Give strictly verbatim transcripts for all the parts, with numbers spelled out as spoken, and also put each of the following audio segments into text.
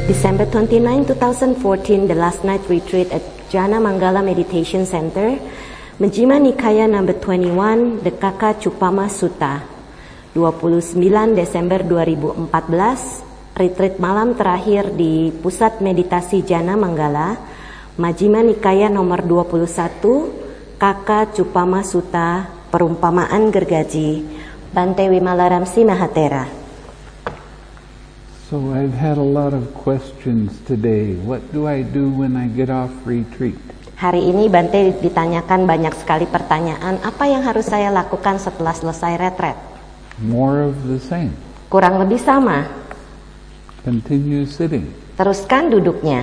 December twenty-ninth, twenty fourteen, the last night retreat at Jana Mangala Meditation Center, Majjhima Nikaya number twenty-one, the Kaka Cupama Sutta. dua puluh sembilan Desember dua ribu empat belas, retreat malam terakhir di Pusat Meditasi Jana Manggala, Majjhima Nikaya nomor dua puluh satu, Kaka Cupama Sutta, Perumpamaan Gergaji, Bante Wimalaramsi Mahatera. So I've had a lot of questions today. What do I do when I get off retreat? Hari ini Bante ditanyakan banyak sekali pertanyaan, apa yang harus saya lakukan setelah selesai retret? More of the same. Kurang lebih sama. Continue sitting. Teruskan duduknya.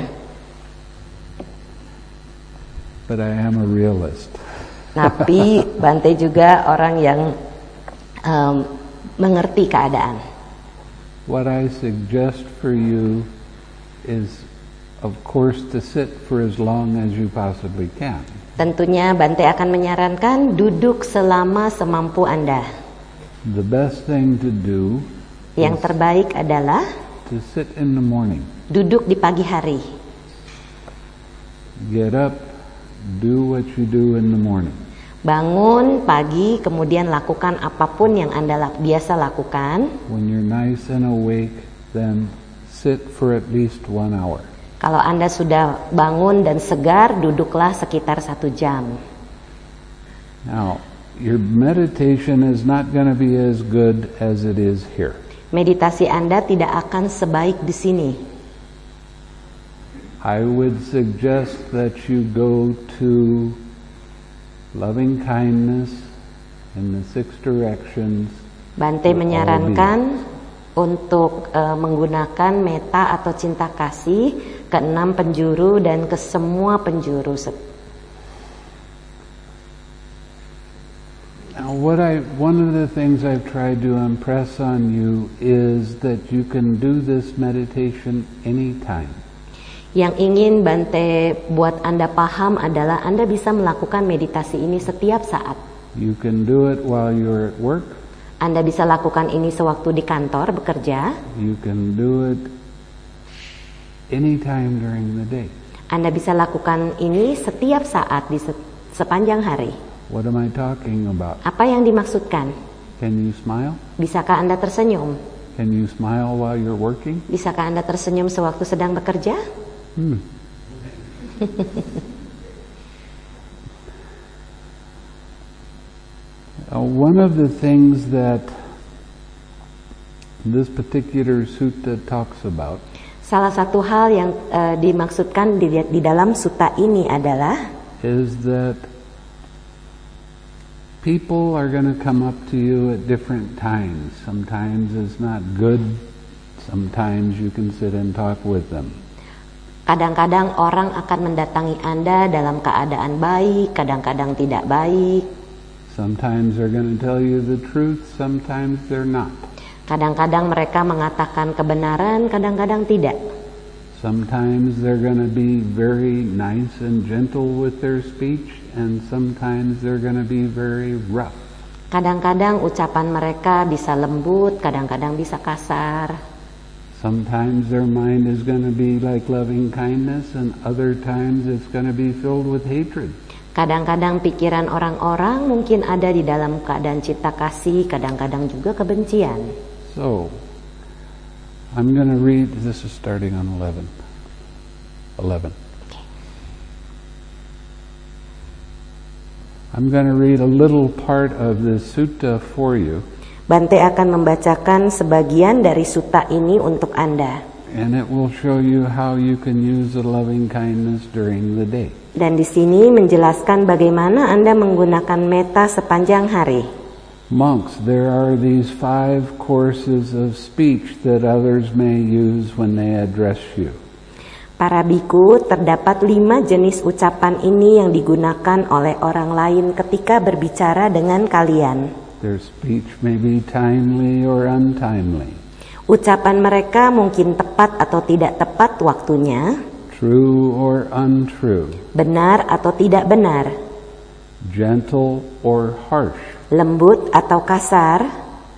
But I am a realist. Tapi Bante juga orang yang um, mengerti keadaan. What I suggest for you is, of course, to sit for as long as you possibly can. Tentunya Bante akan menyarankan duduk selama semampu Anda. The best thing to do Yang terbaik adalah to sit in the morning. Duduk di pagi hari. Get up, do what you do in the morning. Bangun pagi, kemudian lakukan apapun yang Anda lak- biasa lakukan. When you're nice and awake, then sit for at least one hour. Kalau Anda sudah bangun dan segar, duduklah sekitar satu jam. Now, your meditation is not going to be as good as it is here. Meditasi Anda tidak akan sebaik di sini. I would suggest that you go to loving kindness in the six directions. Bante menyarankan untuk uh, menggunakan metta atau cinta kasih ke enam penjuru dan ke semua penjuru. Now, what I one of the things I've tried to impress on you is that you can do this meditation anytime. Yang ingin Bante buat Anda paham adalah Anda bisa melakukan meditasi ini setiap saat. You can do it while you're at work. Anda bisa lakukan ini sewaktu di kantor bekerja. You can do it anytime during the day. Anda bisa lakukan ini setiap saat di se- sepanjang hari. What am I talking about? Apa yang dimaksudkan? Can you smile? Bisakah Anda tersenyum? Can you smile while you're working? Bisakah Anda tersenyum sewaktu sedang bekerja? Hmm. uh, one of the things that this particular sutta talks about, salah satu hal yang uh, dimaksudkan di, di dalam sutta ini adalah is that people are going to come up to you at different times. Sometimes it's not good. Sometimes you can sit and talk with them. Kadang-kadang orang akan mendatangi Anda dalam keadaan baik, kadang-kadang tidak baik. Sometimes they're going to tell you the truth, sometimes they're not. Kadang-kadang mereka mengatakan kebenaran, kadang-kadang tidak. Sometimes they're going to be very nice and gentle with their speech, and sometimes they're going to be very rough. Kadang-kadang ucapan mereka bisa lembut, kadang-kadang bisa kasar. Sometimes their mind is going to be like loving kindness, and other times it's going to be filled with hatred. Kadang-kadang pikiran orang-orang mungkin ada di dalam keadaan cinta kasih, kadang-kadang juga kebencian. So, I'm going to read, this is starting on eleven. eleven. Okay. I'm going to read a little part of this sutta for you. Bante akan membacakan sebagian dari sutta ini untuk Anda. And it will show you how you can use the loving kindness during the day. Dan di sini menjelaskan bagaimana Anda menggunakan metta sepanjang hari. Monks, there are these five courses of speech that others may use when they address you. Para biku, terdapat lima jenis ucapan ini yang digunakan oleh orang lain ketika berbicara dengan kalian. Their speech may be timely or untimely. Ucapan mereka mungkin tepat atau tidak tepat waktunya. True or untrue. Benar atau tidak benar. Gentle or harsh. Lembut atau kasar.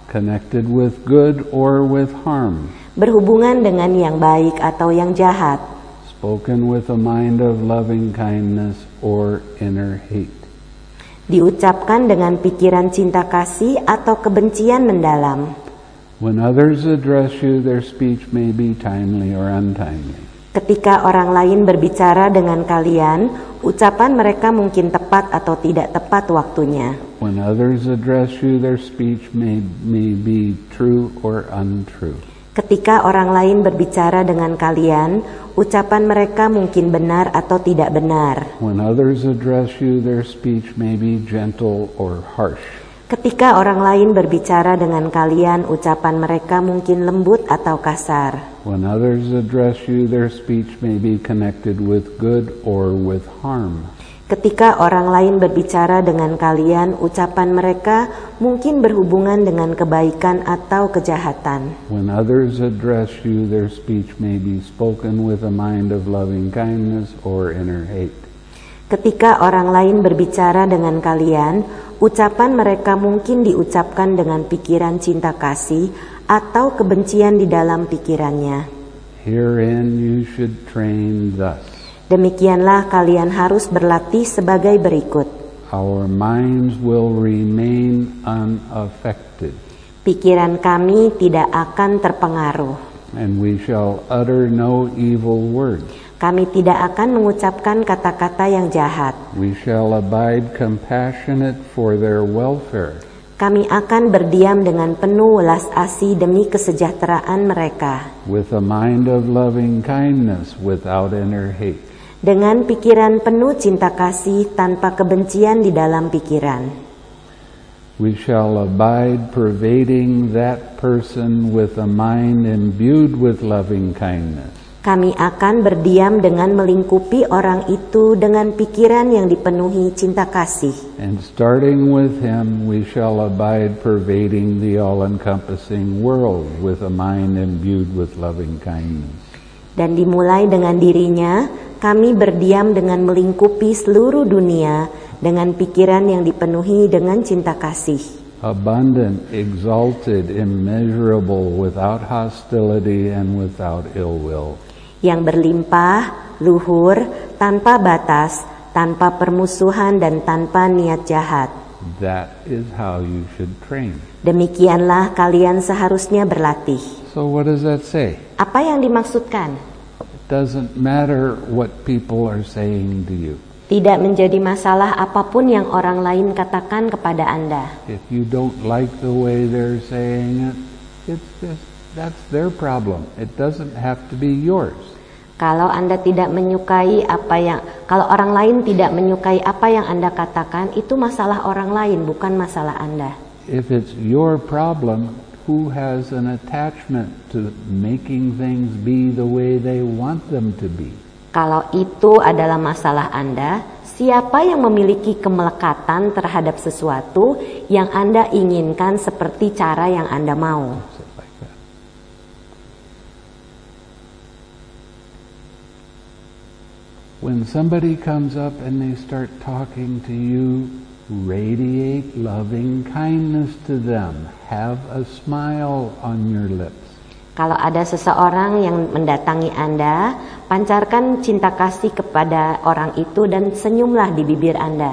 connected with good or with harm, berhubungan dengan yang baik atau yang jahat, spoken with a mind of loving kindness or inner hate. diucapkan dengan pikiran cinta kasih atau kebencian mendalam. When others address you, their speech may be timely or untimely. Ketika orang lain berbicara dengan kalian, ucapan mereka mungkin tepat atau tidak tepat waktunya. When others address you, their speech may, may be true or untrue. Ketika orang lain berbicara dengan kalian, ucapan mereka mungkin benar atau tidak benar. When others address you, their speech may be gentle or harsh. Ketika orang lain berbicara dengan kalian, ucapan mereka mungkin lembut atau kasar. When others address you, their speech may be connected with good or with harm. Ketika orang lain berbicara dengan kalian, ucapan mereka mungkin berhubungan dengan kebaikan atau kejahatan. When others address you, their speech may be spoken with a mind of loving kindness or inner hate. Ketika orang lain berbicara dengan kalian, ucapan mereka mungkin diucapkan dengan pikiran cinta kasih atau kebencian di dalam pikirannya. Herein you should train thus. Demikianlah kalian harus berlatih sebagai berikut. Our minds will remain unaffected, Pikiran kami tidak akan terpengaruh. and we shall utter no evil words. Kami tidak akan mengucapkan kata-kata yang jahat. We shall abide compassionate for their welfare. Kami akan berdiam dengan penuh welas asih demi kesejahteraan mereka. With a mind of loving kindness without inner hate. Dengan pikiran penuh cinta kasih tanpa kebencian di dalam pikiran. We shall abide pervading that person with a mind imbued with loving kindness. Kami akan berdiam dengan melingkupi orang itu dengan pikiran yang dipenuhi cinta kasih. And starting with him, we shall abide pervading the all-encompassing world with a mind imbued with loving kindness. Dan dimulai dengan dirinya, kami berdiam dengan melingkupi seluruh dunia dengan pikiran yang dipenuhi dengan cinta kasih. Abundant, exalted, immeasurable, without hostility and without ill will. Yang berlimpah, luhur, tanpa batas, tanpa permusuhan dan tanpa niat jahat. That is how you should train. Demikianlah kalian seharusnya berlatih. So what does that say? Apa yang dimaksudkan? It doesn't matter what people are saying to you. Tidak menjadi masalah apapun yang orang lain katakan kepada Anda. If you don't like the way they're saying it, it's just, that's their problem. It doesn't have to be yours. Kalau Anda tidak menyukai apa yang, kalau orang lain tidak menyukai apa yang Anda katakan, itu masalah orang lain, bukan masalah Anda. If it's your problem, who has an attachment to making things be the way they want them to be? Kalau itu adalah masalah Anda, siapa yang memiliki kemelekatan terhadap sesuatu yang Anda inginkan seperti cara yang Anda mau? When somebody comes up and they start talking to you, radiate loving kindness to them. Have a smile on your lips. Kalau ada seseorang yang mendatangi Anda, pancarkan cinta kasih kepada orang itu dan senyumlah di bibir Anda.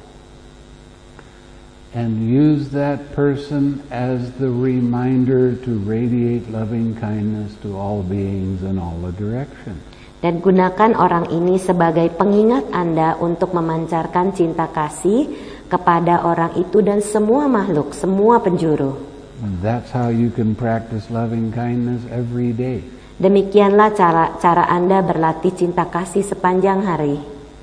And use that person as the reminder to radiate loving kindness to all beings in all the directions. Dan gunakan orang ini sebagai pengingat Anda untuk memancarkan cinta kasih kepada orang itu dan semua makhluk, semua penjuru. And that's how you can practice loving kindness every day. Demikianlah cara cara Anda berlatih cinta kasih sepanjang hari.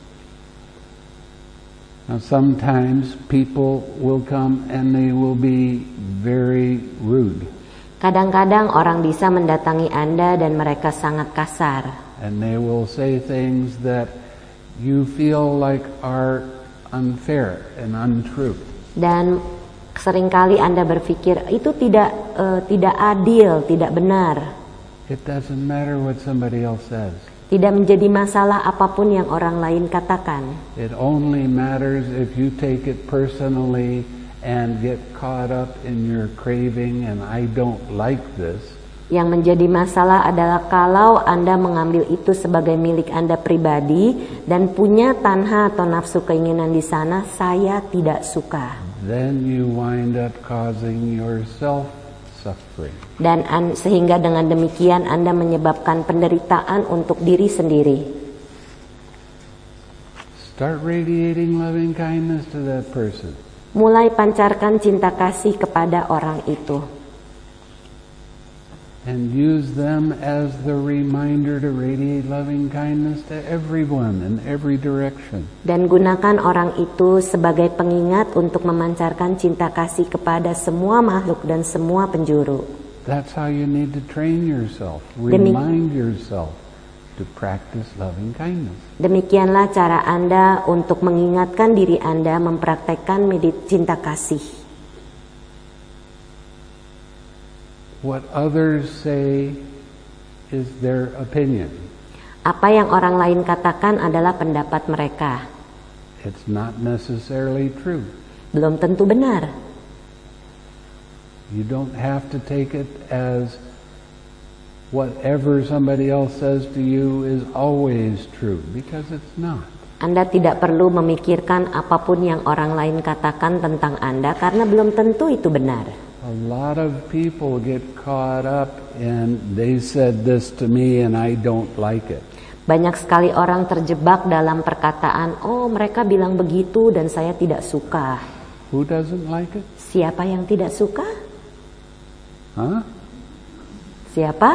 Now sometimes people will come and they will be very rude. Kadang-kadang orang bisa mendatangi Anda dan mereka sangat kasar. And they will say things that you feel like are unfair and untrue. Dan seringkali Anda berpikir itu tidak uh, tidak adil, tidak benar. It doesn't matter what somebody else says. Tidak menjadi masalah apapun yang orang lain katakan. It only matters if you take it personally and get caught up in your craving and I don't like this. Yang menjadi masalah adalah kalau Anda mengambil itu sebagai milik Anda pribadi dan punya tanha atau nafsu keinginan di sana, saya tidak suka. Then you wind up causing yourself suffering. Dan an, sehingga dengan demikian Anda menyebabkan penderitaan untuk diri sendiri. Start radiating loving kindness to that person. Mulai pancarkan cinta kasih kepada orang itu. And use them as the reminder to radiate loving kindness to everyone in every direction. Dan gunakan orang itu sebagai pengingat untuk memancarkan cinta kasih kepada semua makhluk dan semua penjuru. That's how you need to train yourself. Remind yourself to practice loving kindness. Demikianlah cara Anda untuk mengingatkan diri Anda mempraktekkan medit cinta kasih. What others say is their opinion. Apa yang orang lain katakan adalah pendapat mereka. It's not necessarily true. Belum tentu benar. You don't have to take it as whatever somebody else says to you is always true, because it's not. Anda tidak perlu memikirkan apapun yang orang lain katakan tentang Anda karena belum tentu itu benar. A lot of people get caught up in they said this to me and I don't like it. Banyak sekali orang terjebak dalam perkataan, oh mereka bilang begitu dan saya tidak suka. Who doesn't like it? Siapa yang tidak suka? Huh? Siapa?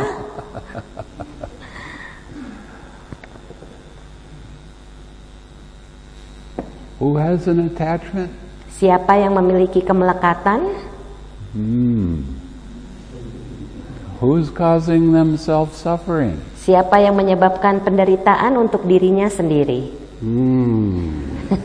Who has an attachment? Siapa yang memiliki kemelekatan? Hmm. Who's causing them self-suffering? Siapa yang menyebabkan penderitaan untuk dirinya sendiri? Hmm.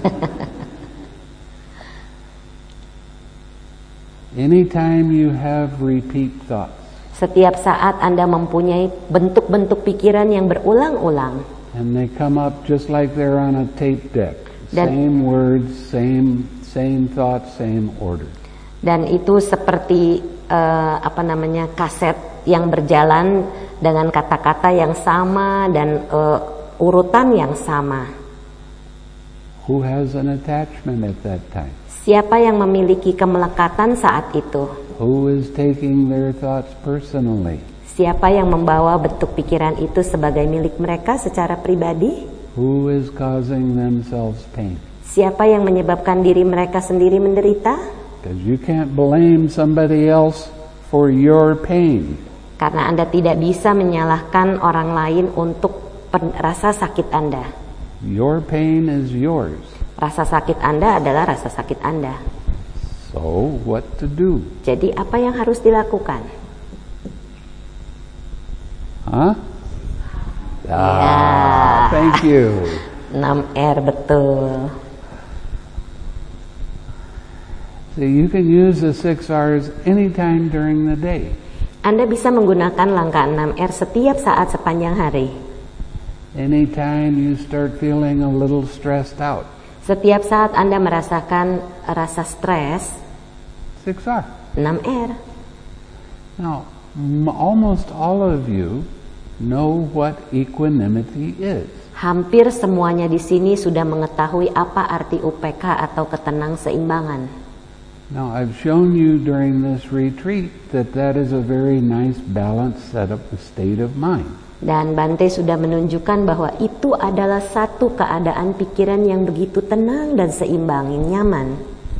Anytime you have repeat thoughts. Setiap saat Anda mempunyai bentuk-bentuk pikiran yang berulang-ulang. And they come up just like they're on a tape deck. Dan, same words, same same thoughts, same order. Dan itu seperti uh, apa namanya kaset yang berjalan dengan kata-kata yang sama dan uh, urutan yang sama. Who has an attachment at that time? Siapa yang memiliki kemelekatan saat itu? Who is taking their thoughts personally? Siapa yang membawa bentuk pikiran itu sebagai milik mereka secara pribadi? Who is causing themselves pain? Siapa yang menyebabkan diri mereka sendiri menderita? Because you can't blame somebody else for your pain. Karena Anda tidak bisa menyalahkan orang lain untuk rasa sakit Anda. Your pain is yours. Rasa sakit Anda adalah rasa sakit Anda. So, what to do? Jadi apa yang harus dilakukan? Hah? Ya. Ah, thank you. enam R betul. So you can use the six R's anytime during the day. Anda bisa menggunakan langkah enam R setiap saat sepanjang hari. Anytime you start feeling a little stressed out. Setiap saat Anda merasakan rasa stres, six R. enam R. Now, m- almost all of you know what equanimity is. Hampir semuanya di sini sudah mengetahui apa arti U P K atau ketenang seimbangan. Now, I've shown you during this retreat that that is a very nice balanced set of state of mind. Dan Bante sudah menunjukkan bahwa itu adalah satu keadaan pikiran yang begitu tenang dan seimbang, yang nyaman.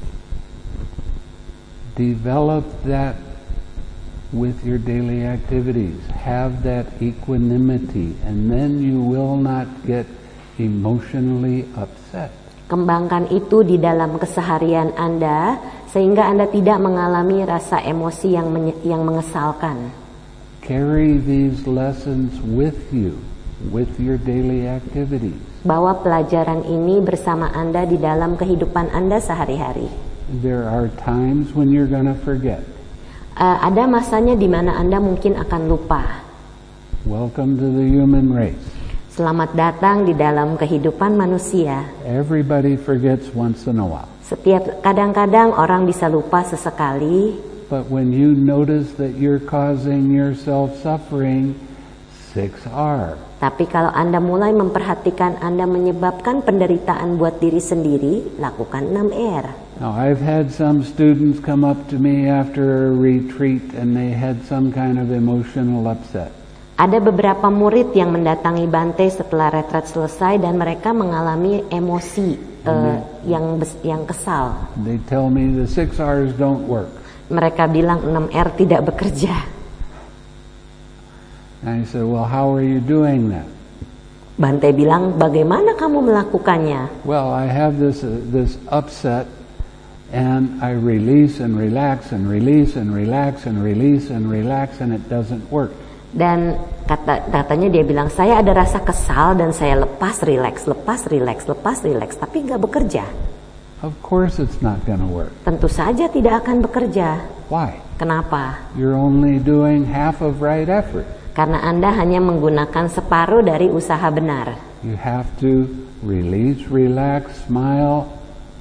Develop that with your daily activities. Have that equanimity, and then you will not get emotionally upset. Kembangkan itu di dalam keseharian Anda, sehingga Anda tidak mengalami rasa emosi yang menye- yang mengesalkan. Carry these lessons with you, with your daily activities. Bawa pelajaran ini bersama Anda di dalam kehidupan Anda sehari-hari. There are times when you're gonna forget. Uh, ada masanya di mana Anda mungkin akan lupa. Welcome to the human race. Selamat datang di dalam kehidupan manusia. Everybody forgets once in a while. Setiap kadang-kadang orang bisa lupa sesekali. But when you notice that you're causing yourself suffering, six R. Tapi kalau Anda mulai memperhatikan Anda menyebabkan penderitaan buat diri sendiri, lakukan enam R. Now, I've had some students come up to me after a retreat and they had some kind of emotional upset. Ada beberapa murid yang mendatangi Bante setelah retret selesai dan mereka mengalami emosi uh, yang yang kesal. They tell me the six R's don't work. Mereka bilang enam R tidak bekerja. And I said, well, how are you doing that? Bante bilang, bagaimana kamu melakukannya? Well, I have this uh, this upset and I release and relax and release and relax and release and relax and it doesn't work. Dan kata, katanya dia bilang, saya ada rasa kesal dan saya lepas, relax, lepas, relax, lepas, relax, tapi nggak bekerja. Of course it's not going to work. Tentu saja tidak akan bekerja. Why? Kenapa? You're only doing half of right effort. Karena Anda hanya menggunakan separuh dari usaha benar. You have to release, relax, smile,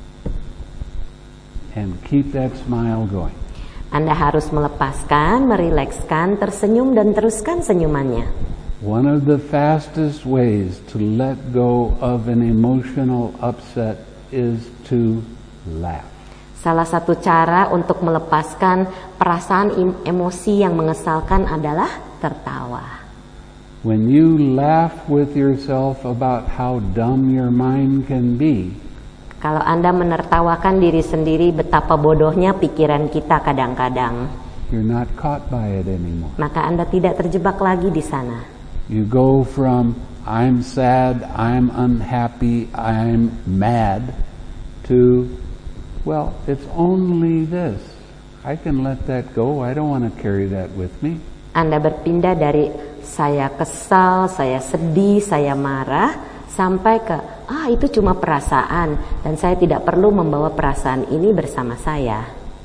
and keep that smile going. Anda harus melepaskan, merilekskan, tersenyum dan teruskan senyumannya. One of the fastest ways to let go of an emotional upset is to laugh. Salah satu cara untuk melepaskan perasaan emosi yang mengesalkan adalah tertawa. When you laugh with yourself about how dumb your mind can be, kalau Anda menertawakan diri sendiri betapa bodohnya pikiran kita kadang-kadang, you're not caught by it anymore. Maka Anda tidak terjebak lagi di sana. You go from I'm sad, I'm unhappy, I'm mad to, well, it's only this. I can let that go. I don't want to carry that with me. Anda berpindah dari saya kesal, saya sedih, saya marah, sampai ke, ah itu cuma perasaan, dan saya tidak perlu membawa perasaan ini bersama saya.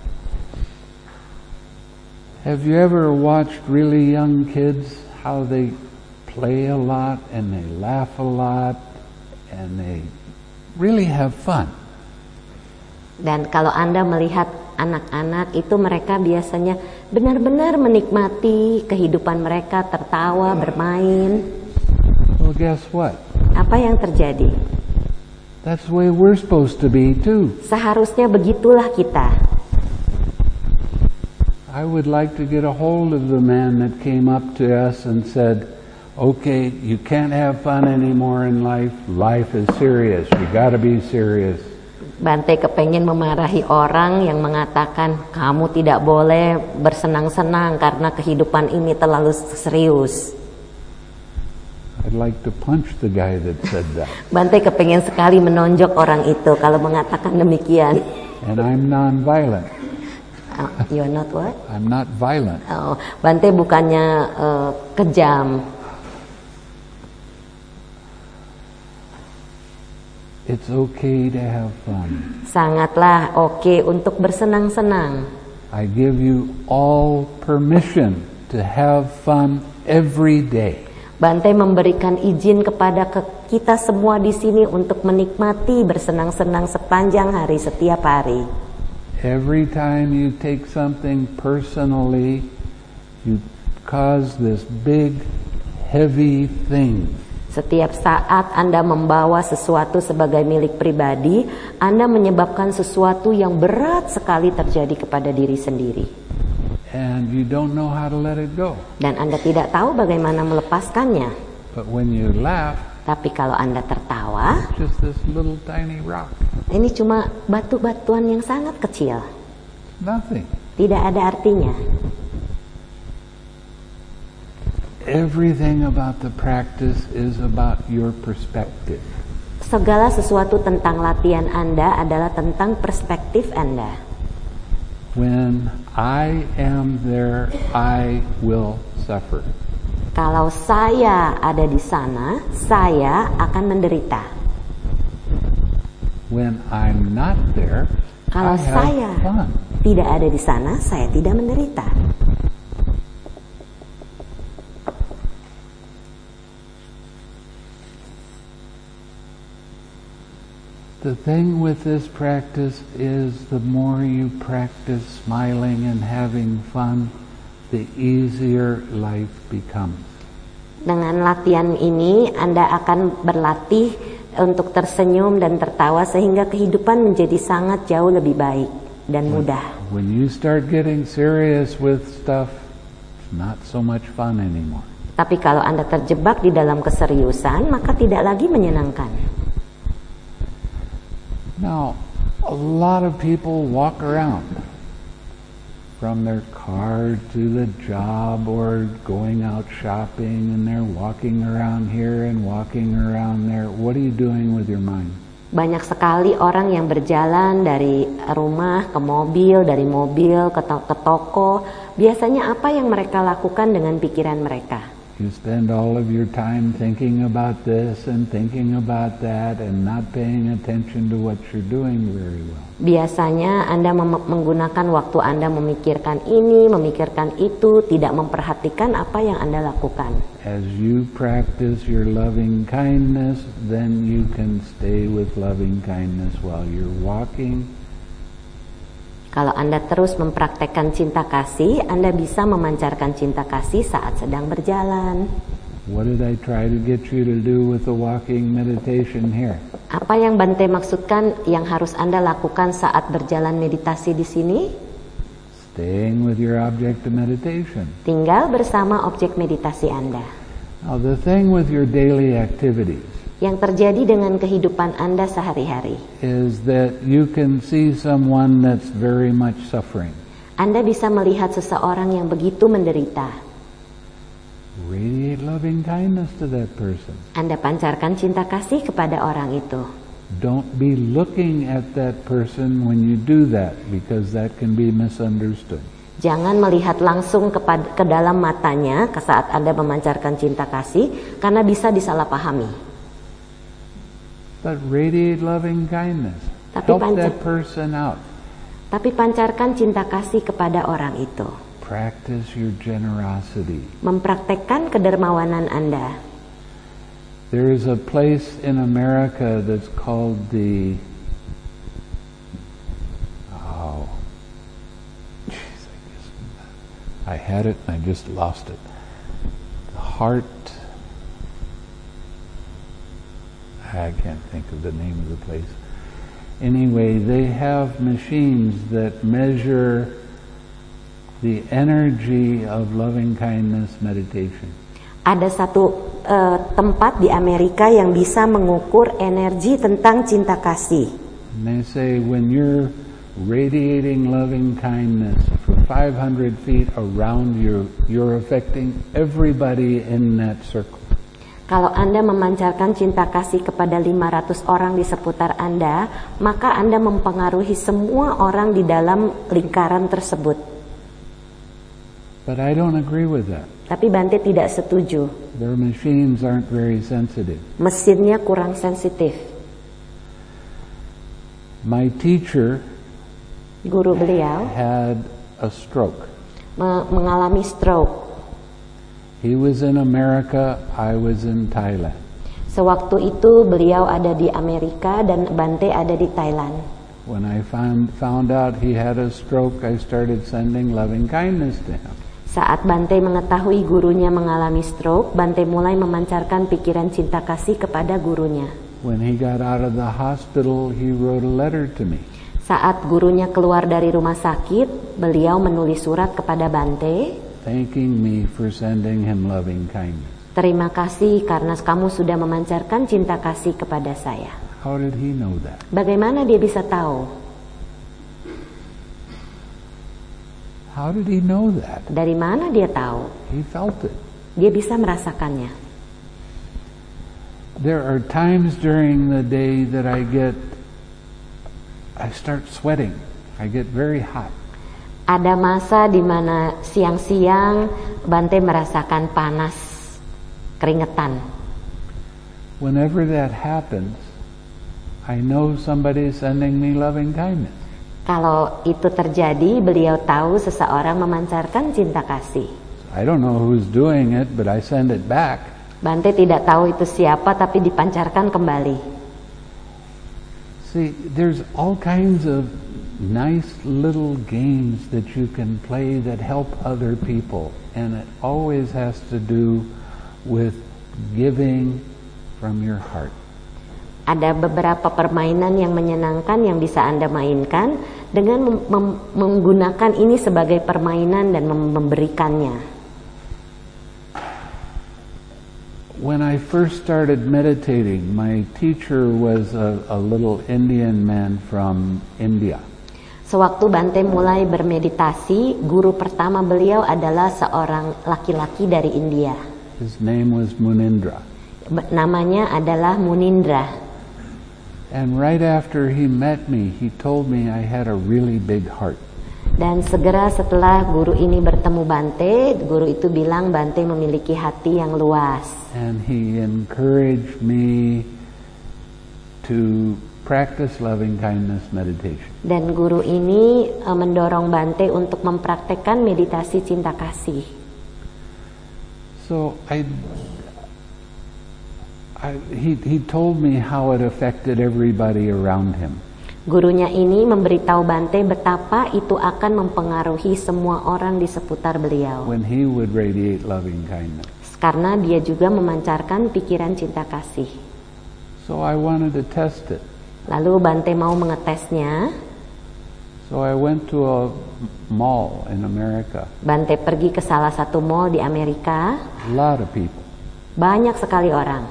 Have you ever watched really young kids, how they play a lot, and they laugh a lot, and they really have fun? Dan kalau Anda melihat anak-anak itu, mereka biasanya benar-benar menikmati kehidupan mereka, tertawa, bermain. Well, guess what? Apa yang terjadi? That's the way we're supposed to be too. Seharusnya begitulah kita. I would like to get a hold of the man that came up to us and said, okay, you can't have fun anymore in life. Life is serious. You got to be serious. Bante kepengen memarahi orang yang mengatakan kamu tidak boleh bersenang-senang karena kehidupan ini terlalu serius. I'd like to punch the guy that said that. Bante kepengen sekali menonjok orang itu kalau mengatakan demikian. And I'm non-violent. Oh, you're not what? I'm not violent. Oh, Bante bukannya uh, kejam. It's okay to have fun. Sangatlah oke okay untuk bersenang-senang. I give you all permission to have fun every day. Bante memberikan izin kepada ke kita semua di sini untuk menikmati bersenang-senang sepanjang hari, setiap hari. Every time you take something personally, you cause this big, heavy thing. Setiap saat Anda membawa sesuatu sebagai milik pribadi, Anda menyebabkan sesuatu yang berat sekali terjadi kepada diri sendiri. And you don't know how to let it go. Dan Anda tidak tahu bagaimana melepaskannya. But when you laugh, tapi kalau Anda tertawa, just this little tiny rock. Ini cuma batu-batuan yang sangat kecil. Nothing. Tidak ada artinya. Everything about the practice is about your perspective. Segala sesuatu tentang latihan Anda adalah tentang perspektif Anda. When I am there, I will suffer. Kalau saya ada di sana, saya akan menderita. When I'm not there, kalau I saya have fun. Tidak ada di sana, saya tidak menderita. The thing with this practice is the more you practice smiling and having fun, the easier life becomes. Dengan latihan ini, Anda akan berlatih untuk tersenyum dan tertawa sehingga kehidupan menjadi sangat jauh lebih baik dan mudah. When you start getting serious with stuff, it's not so much fun anymore. Tapi kalau Anda terjebak di dalam keseriusan, maka tidak lagi menyenangkan. Now, a lot of people walk around from their car to the job or going out shopping, and they're walking around here and walking around there. What are you doing with your mind? Banyak sekali orang yang berjalan dari rumah ke mobil, dari mobil ke, to- ke toko. Biasanya apa yang mereka lakukan dengan pikiran mereka? You spend all of your time thinking about this and thinking about that and not paying attention to what you're doing very well. Biasanya Anda mem- menggunakan waktu Anda memikirkan ini, memikirkan itu, tidak memperhatikan apa yang Anda lakukan. As you practice your loving kindness, then you can stay with loving kindness while you're walking. Kalau Anda terus mempraktekkan cinta kasih, Anda bisa memancarkan cinta kasih saat sedang berjalan. What did I try to get you to do with the walking meditation here? Apa yang Bante maksudkan yang harus Anda lakukan saat berjalan meditasi di sini? Staying with your object of meditation. Tinggal bersama objek meditasi Anda. Now the thing with your daily activities Yang terjadi dengan kehidupan Anda sehari-hari is that you can see someone that's very much suffering. Anda bisa melihat seseorang yang begitu menderita. Radiate loving kindness to that person. Anda pancarkan cinta kasih kepada orang itu. Don't be looking at that person when you do that, because that can be misunderstood. Jangan melihat langsung kepada, ke dalam matanya ke saat Anda memancarkan cinta kasih, karena bisa disalahpahami. But radiate loving kindness. Tapi Help pancar- that person out. Tapi pancarkan cinta kasih kepada orang itu. Practice your generosity. Mempraktekkan kedermawanan Anda. There is a place in America that's called the oh, jeez, I guess I had it and I just lost it. The heart. I can't think of the name of the place. Anyway, they have machines that measure the energy of loving kindness meditation. Ada satu uh, tempat di Amerika yang bisa mengukur energi tentang cinta kasih. And they say when you're radiating loving kindness for five hundred feet around you, you're affecting everybody in that circle. Kalau Anda memancarkan cinta kasih kepada lima ratus orang di seputar Anda, maka Anda mempengaruhi semua orang di dalam lingkaran tersebut. But I don't agree with that. Tapi Bante tidak setuju. Their machines aren't very sensitive. Mesinnya kurang sensitif. My teacher Guru beliau had a stroke. me- mengalami stroke. He was in America, I was in Thailand. Sewaktu itu beliau ada di Amerika dan Bante ada di Thailand. When I found, found out he had a stroke, I started sending loving kindness to him. Saat Bante mengetahui gurunya mengalami stroke, Bante mulai memancarkan pikiran cinta kasih kepada gurunya. When he got out of the hospital, he wrote a letter to me. Saat gurunya keluar dari rumah sakit, beliau menulis surat kepada Bante, thanking me for sending him loving kindness. terima kasih karena kamu sudah memancarkan cinta kasih kepada saya. How did he know that? Bagaimana dia bisa tahu? How did he know that? Dari mana dia tahu? He felt it. Dia bisa merasakannya. There are times during the day that I get, I start sweating. I get very hot. Ada masa di mana siang-siang Bante merasakan panas, keringetan. Whenever that happens, I know somebody is sending me loving kindness. Kalau itu terjadi, beliau tahu seseorang memancarkan cinta kasih. I don't know who's doing it, but I send it back. Bante tidak tahu itu siapa, tapi dipancarkan kembali. See, there's all kinds of nice little games that you can play that help other people, and it always has to do with giving from your heart. Ada beberapa permainan yang menyenangkan yang bisa Anda mainkan dengan mem- mem- menggunakan ini sebagai permainan dan mem- memberikannya. When I first started meditating, my teacher was a, a little Indian man from India. Sewaktu Bante mulai bermeditasi, guru pertama beliau adalah seorang laki-laki dari India. His name was Munindra. Namanya adalah Munindra. And right after he met me, he told me I had a really big heart. Dan segera setelah guru ini bertemu Bante, guru itu bilang Bante memiliki hati yang luas. And he encouraged me to practice loving kindness meditation. Dan guru ini uh, mendorong Bante untuk mempraktekkan meditasi cinta kasih. So I, I he he told me how it affected everybody around him. Gurunya ini memberitahu Bante betapa itu akan mempengaruhi semua orang di seputar beliau. When he would radiate loving kindness. Karena dia juga memancarkan pikiran cinta kasih. So I wanted to test it. Lalu Bante mau mengetesnya. So I went to a mall in America. Bante pergi ke salah satu mall di Amerika. A lot of people. Banyak sekali orang.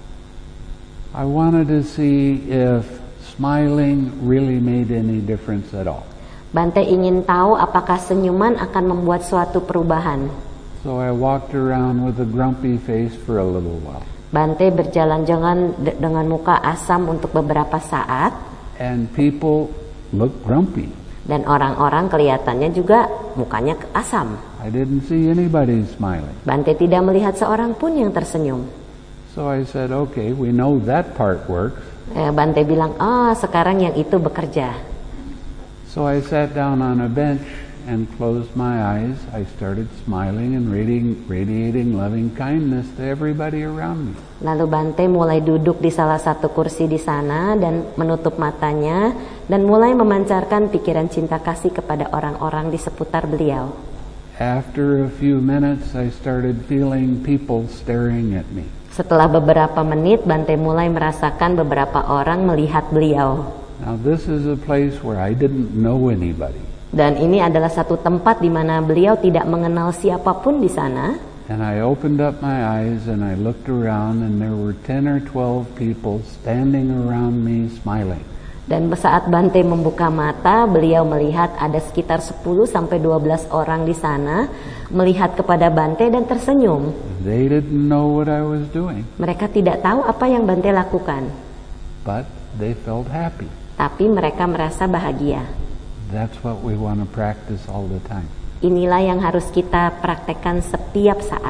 I wanted to see if smiling really made any difference at all. Bante ingin tahu apakah senyuman akan membuat suatu perubahan. So I walked around with a grumpy face for a little while. Bante berjalan-jalan de- dengan muka asam untuk beberapa saat. And people looked grumpy. Dan orang-orang kelihatannya juga mukanya asam. I didn't see anybody smiling. Bante tidak melihat seorang pun yang tersenyum. So I said, okay, we know that part works. Eh, Bante bilang, ah, sekarang yang itu bekerja. So I sat down on a bench and closed my eyes. I started smiling and radiating, radiating loving kindness to everybody around me. Lalu Bante mulai duduk di salah satu kursi di sana dan menutup matanya dan mulai memancarkan pikiran cinta kasih kepada orang-orang di seputar beliau. After a few minutes, I started feeling people staring at me. Setelah beberapa menit, Bante mulai merasakan beberapa orang melihat beliau. Now this is a place where I didn't know anybody. Dan ini adalah satu tempat di mana beliau tidak mengenal siapapun di sana. And I opened up my eyes and I looked around and there were ten or twelve people standing around me smiling. Dan saat Bante membuka mata, beliau melihat ada sekitar sepuluh sampai dua belas orang di sana melihat kepada Bante dan tersenyum. They didn't know what I was doing. Mereka tidak tahu apa yang Bante lakukan. But they felt happy. Tapi mereka merasa bahagia. That's what we want to practice all the time. Inilah yang harus kita praktekkan setiap saat.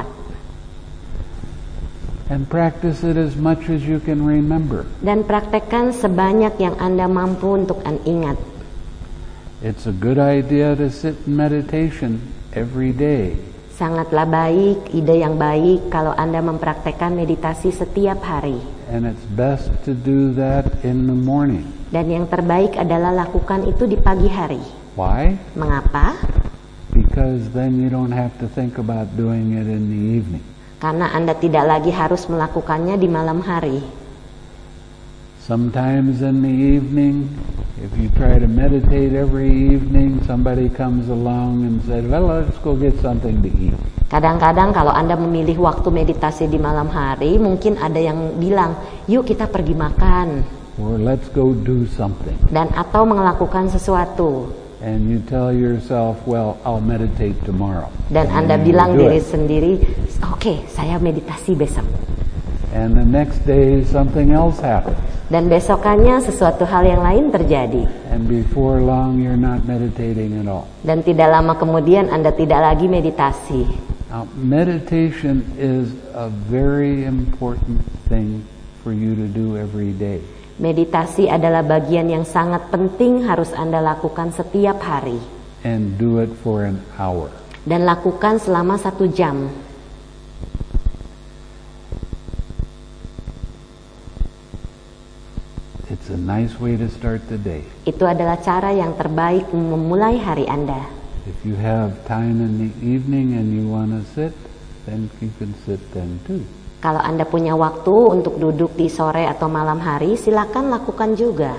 And practice it as much as you can remember. Dan praktekkan sebanyak yang Anda mampu untuk ingat. It's a good idea to sit in meditation every day. Sangatlah baik, ide yang baik kalau Anda mempraktekkan meditasi setiap hari. And it's best to do that in the morning. Dan yang terbaik adalah lakukan itu di pagi hari. Why? Mengapa? Because then you don't have to think about doing it in the evening. Karena Anda tidak lagi harus melakukannya di malam hari. Sometimes in the evening, if you try to meditate every evening, somebody comes along and said, well, let's go get something to eat. Kadang-kadang kalau Anda memilih waktu meditasi di malam hari, mungkin ada yang bilang, yuk kita pergi makan. Or let's go do something. Dan atau melakukan sesuatu. And you tell yourself, well, I'll meditate tomorrow. Dan Anda bilang diri sendiri, oke, okay, saya meditasi besok. And the next day something else happens. Dan besokannya sesuatu hal yang lain terjadi. And before long you're not meditating at all. Dan tidak lama kemudian Anda tidak lagi meditasi. Now, meditation is a very important thing for you to do every day. Meditasi adalah bagian yang sangat penting harus Anda lakukan setiap hari. And do it for an hour. Dan lakukan selama satu jam. It It's a nice way to start the day. Itu adalah cara yang terbaik memulai hari Anda. If you have time in the evening and you want to sit, then you can sit then too. Kalau Anda punya waktu untuk duduk di sore atau malam hari, silakan lakukan juga.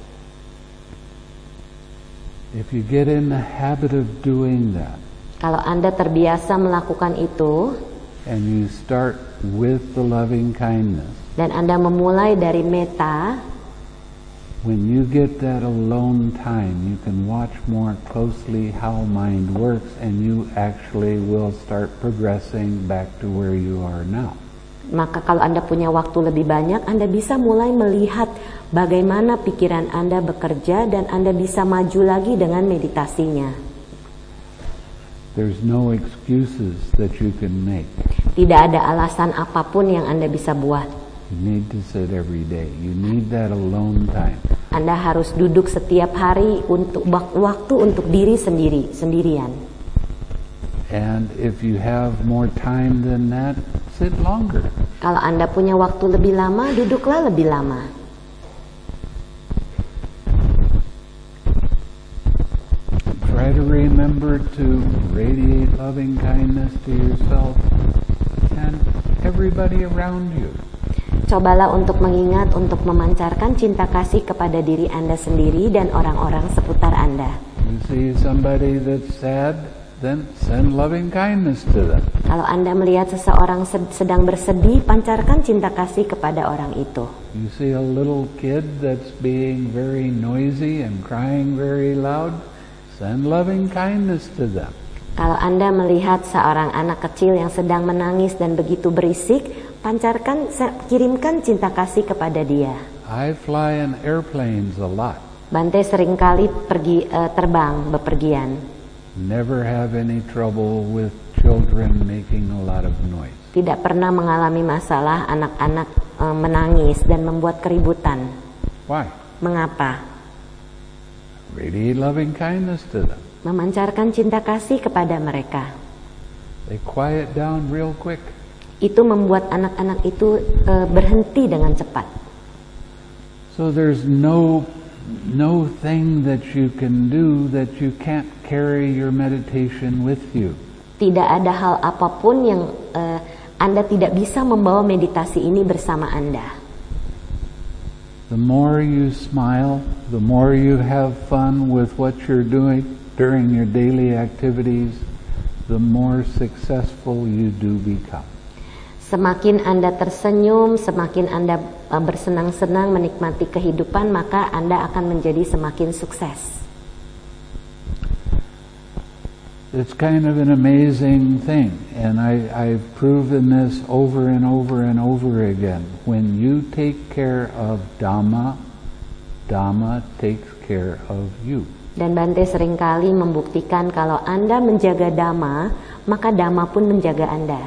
If you get in the habit of doing that, kalau Anda terbiasa melakukan itu, and you start with the loving kindness, dan Anda memulai dari metta, when you get that alone time, you can watch more closely how mind works, and you actually will start progressing back to where you are now. Maka kalau Anda punya waktu lebih banyak, Anda bisa mulai melihat bagaimana pikiran Anda bekerja, dan Anda bisa maju lagi dengan meditasinya. There's no excuses that you can make. Tidak ada alasan apapun yang Anda bisa buat. You need to sit every day. You need that alone time. Anda harus duduk setiap hari untuk waktu untuk diri sendiri, sendirian. And if you have more time than that, sit longer. Kalau Anda punya waktu lebih lama, duduklah lebih lama. Try to remember to radiate loving kindness to yourself and everybody around you. Cobalah untuk mengingat untuk memancarkan cinta kasih kepada diri Anda sendiri dan orang-orang seputar Anda. You see somebody that's sad, then send loving kindness to them. Kalau Anda melihat seseorang sedang bersedih, pancarkan cinta kasih kepada orang itu. You see a little kid that's being very noisy and crying very loud, send loving kindness to them. Kalau Anda melihat seorang anak kecil yang sedang menangis dan begitu berisik, pancarkan, kirimkan cinta kasih kepada dia. I fly in airplanes a lot. Bante seringkali pergi uh, terbang, bepergian. Never have any trouble with children making a lot of noise. Tidak pernah mengalami masalah anak-anak uh, menangis dan membuat keributan. Why? Mengapa? Radiate loving kindness to them. Memancarkan cinta kasih kepada mereka. They quiet down real quick. Itu membuat anak-anak itu uh, berhenti dengan cepat. So there's no no thing that you can do that you can't carry your meditation with you. Tidak ada hal apapun yang uh, Anda tidak bisa membawa meditasi ini bersama Anda. The more you smile, the more you have fun with what you're doing during your daily activities, the more successful you do become. Semakin Anda tersenyum, semakin Anda uh, bersenang-senang menikmati kehidupan, maka Anda akan menjadi semakin sukses. It's kind of an amazing thing, and I, I've proven this over and over and over again. When you take care of Dhamma, Dhamma takes care of you. Dan Bante seringkali membuktikan kalau Anda menjaga Dhamma, maka Dhamma pun menjaga Anda.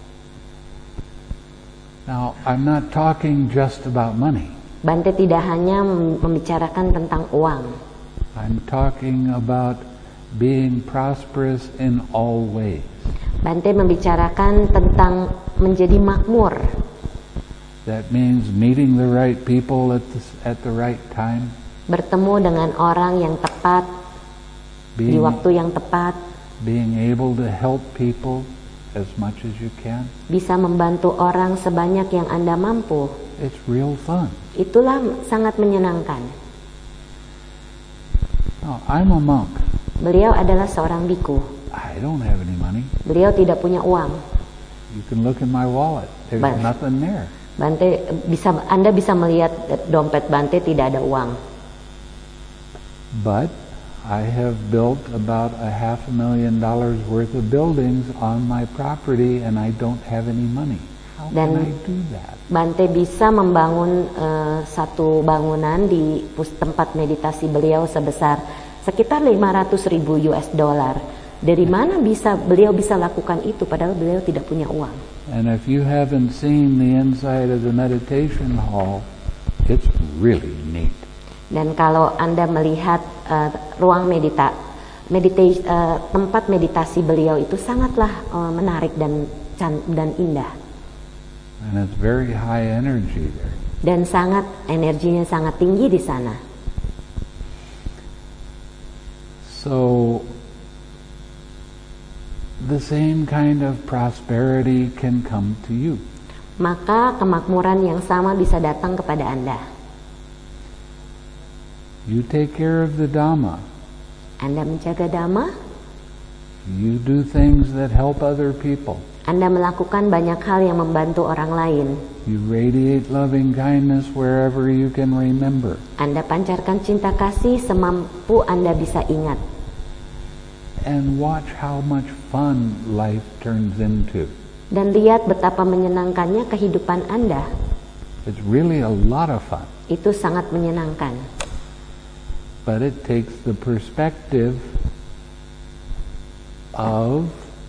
Now, I'm not talking just about money. Bante tidak hanya membicarakan tentang uang. I'm talking about being prosperous in all ways. Bante membicarakan tentang menjadi makmur. That means meeting the right people at the, at the right time. Bertemu dengan orang yang tepat, being, di waktu yang tepat. Being able to help people as much as you can. Bisa membantu orang sebanyak yang Anda mampu. It's real fun. Itulah sangat menyenangkan. Oh, I'm a monk. Beliau adalah seorang biku. I don't have any money. Beliau tidak punya uang. You can look in my wallet. There's Ba- nothing there. Bante bisa Anda bisa melihat dompet Bante tidak ada uang. But I have built about a half a million dollars worth of buildings on my property and I don't have any money. How Dan can I do that? Bante bisa membangun uh, satu bangunan di tempat meditasi beliau sebesar sekitar lima ratus ribu U S dollar. Dari mana bisa beliau bisa lakukan itu padahal beliau tidak punya uang? And if you haven't seen the inside of the meditation hall, it's really neat. Dan kalau Anda melihat uh, ruang medita, medita- uh, tempat meditasi beliau itu sangatlah uh, menarik dan dan indah. And it's very high energy there. Dan sangat energinya sangat tinggi di sana. So the same kind of prosperity can come to you. Maka kemakmuran yang sama bisa datang kepada Anda. You take care of the Dhamma. Anda menjaga Dhamma. You do things that help other people. Anda melakukan banyak hal yang membantu orang lain. You radiate loving kindness wherever you can remember. Anda pancarkan cinta kasih semampu Anda bisa ingat. And watch how much fun life turns into. Dan lihat betapa menyenangkannya kehidupan Anda. It's really a lot of fun. Itu sangat menyenangkan. But it takes the perspective of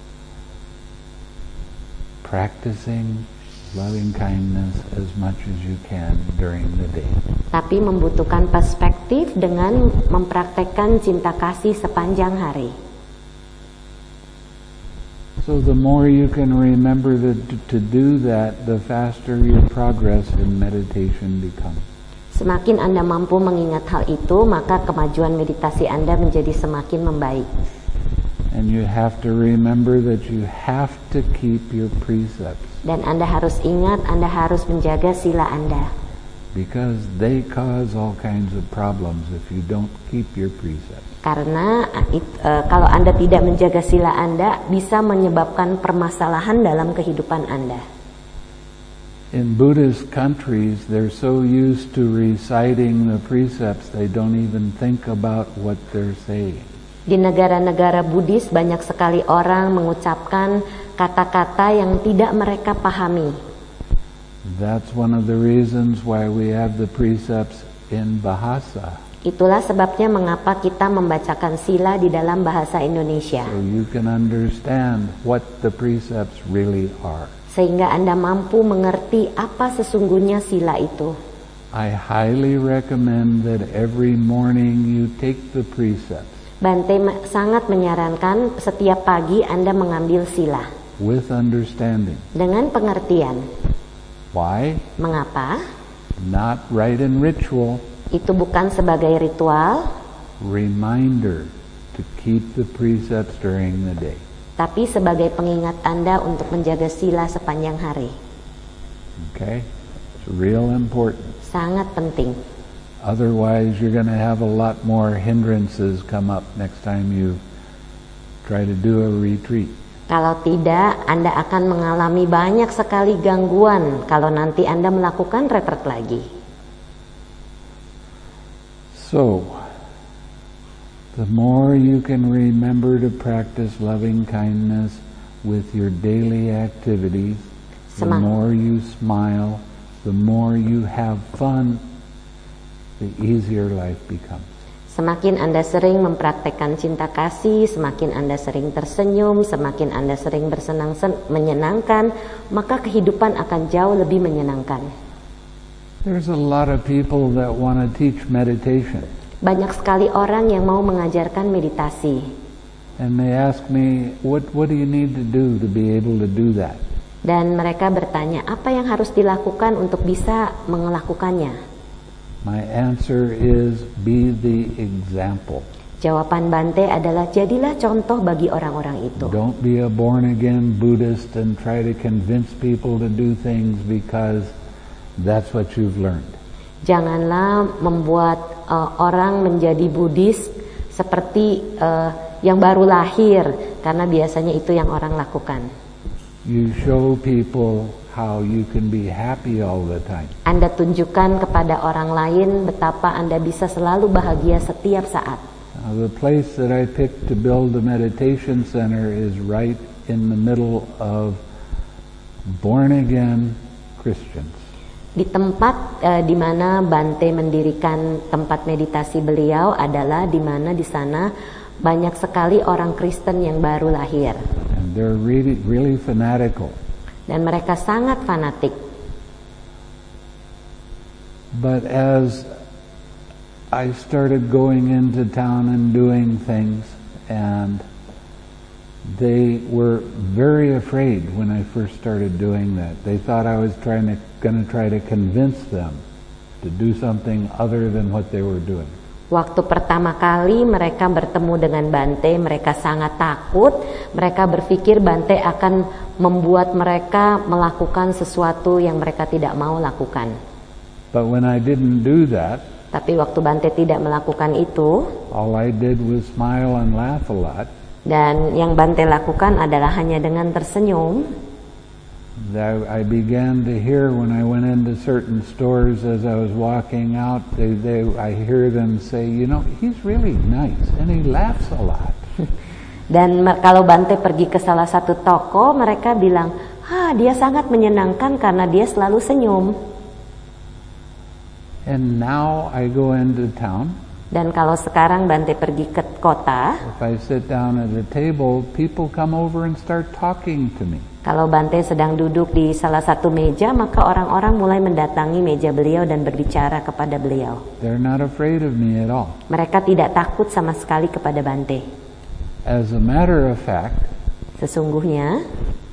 practicing loving kindness as much as you can during the day. Tapi membutuhkan perspektif dengan mempraktekkan cinta kasih sepanjang hari. So the more you can remember that to do that, the faster your progress in meditation becomes. Semakin Anda mampu mengingat hal itu, maka kemajuan meditasi Anda menjadi semakin membaik. And you have to remember that you have to keep your precepts. Dan Anda harus ingat, Anda harus menjaga sila Anda. Because they cause all kinds of problems if you don't keep your precepts. Karena it, uh, kalau Anda tidak menjaga sila Anda, bisa menyebabkan permasalahan dalam kehidupan Anda. In Buddhist countries, they're so used to reciting the precepts, they don't even think about what they're saying. Di negara-negara Buddhis banyak sekali orang mengucapkan kata-kata yang tidak mereka pahami. That's one of the reasons why we have the precepts in Bahasa. Itulah sebabnya mengapa kita membacakan sila di dalam bahasa Indonesia. So you can understand what the precepts really are. Sehingga Anda mampu mengerti apa sesungguhnya sila itu. I highly recommend that every morning you take the precepts. Bante sangat menyarankan setiap pagi Anda mengambil sila. With understanding. Dengan pengertian. Why? Mengapa? Not right in ritual. Itu bukan sebagai ritual. Reminder to keep the precepts during the day. Tapi sebagai pengingat Anda untuk menjaga sila sepanjang hari. Okay? It's real important. Sangat penting. Otherwise you're going to have a lot more hindrances come up next time you try to do a retreat. Kalau tidak, Anda akan mengalami banyak sekali gangguan kalau nanti Anda melakukan retret lagi. So, the more you can remember to practice loving kindness with your daily activities, the more you smile, the more you have fun, the easier life becomes. Semakin Anda sering mempraktekkan cinta kasih, semakin Anda sering tersenyum, semakin Anda sering bersenang menyenangkan, maka kehidupan akan jauh lebih menyenangkan. There's a lot of people that want to teach meditation. Banyak sekali orang yang mau mengajarkan meditasi. And they ask me, what what do you need to do to be able to do that? Dan mereka bertanya, apa yang harus dilakukan untuk bisa melakukannya? My answer is, be the example. Jawaban Bante adalah, jadilah contoh bagi orang-orang itu. Don't be a born-again Buddhist and try to convince people to do things because that's what you've learned. Janganlah membuat uh, orang menjadi Buddhis seperti uh, yang baru lahir, karena biasanya itu yang orang lakukan. You show people how you can be happy all the time. Anda tunjukkan kepada orang lain betapa Anda bisa selalu bahagia setiap saat. Now, the place that I picked to build the meditation center is right in the middle of born-again Christians. Di tempat uh, di mana Bante mendirikan tempat meditasi beliau adalah di mana di sana banyak sekali orang Kristen yang baru lahir. And they're really, really fanatical. Dan mereka sangat fanatik. But as I started going into town and doing things, and They were very afraid when I first started doing that. They thought I was trying to, going to try to convince them to do something other than what they were doing. Waktu pertama kali mereka bertemu dengan Bante, mereka sangat takut. Mereka berpikir Bante akan membuat mereka melakukan sesuatu yang mereka tidak mau lakukan. But when I didn't do that, tapi waktu Bante tidak melakukan itu, all I did was smile and laugh a lot. Dan yang Bante lakukan adalah hanya dengan tersenyum. I began to hear when I went into certain stores as I was walking out, they, they, I hear them say, you know, he's really nice and he laughs a lot. Dan kalau Bante pergi ke salah satu toko, mereka bilang, ah dia sangat menyenangkan karena dia selalu senyum. And now I go into town. Dan kalau sekarang Bante pergi ke kota, if I sit down at a table, people come over and start talking to me. Kalau Bante sedang duduk di salah satu meja, maka orang-orang mulai mendatangi meja beliau dan berbicara kepada beliau. They're not afraid of me at all. Mereka tidak takut sama sekali kepada Bante. As a matter of fact, sesungguhnya,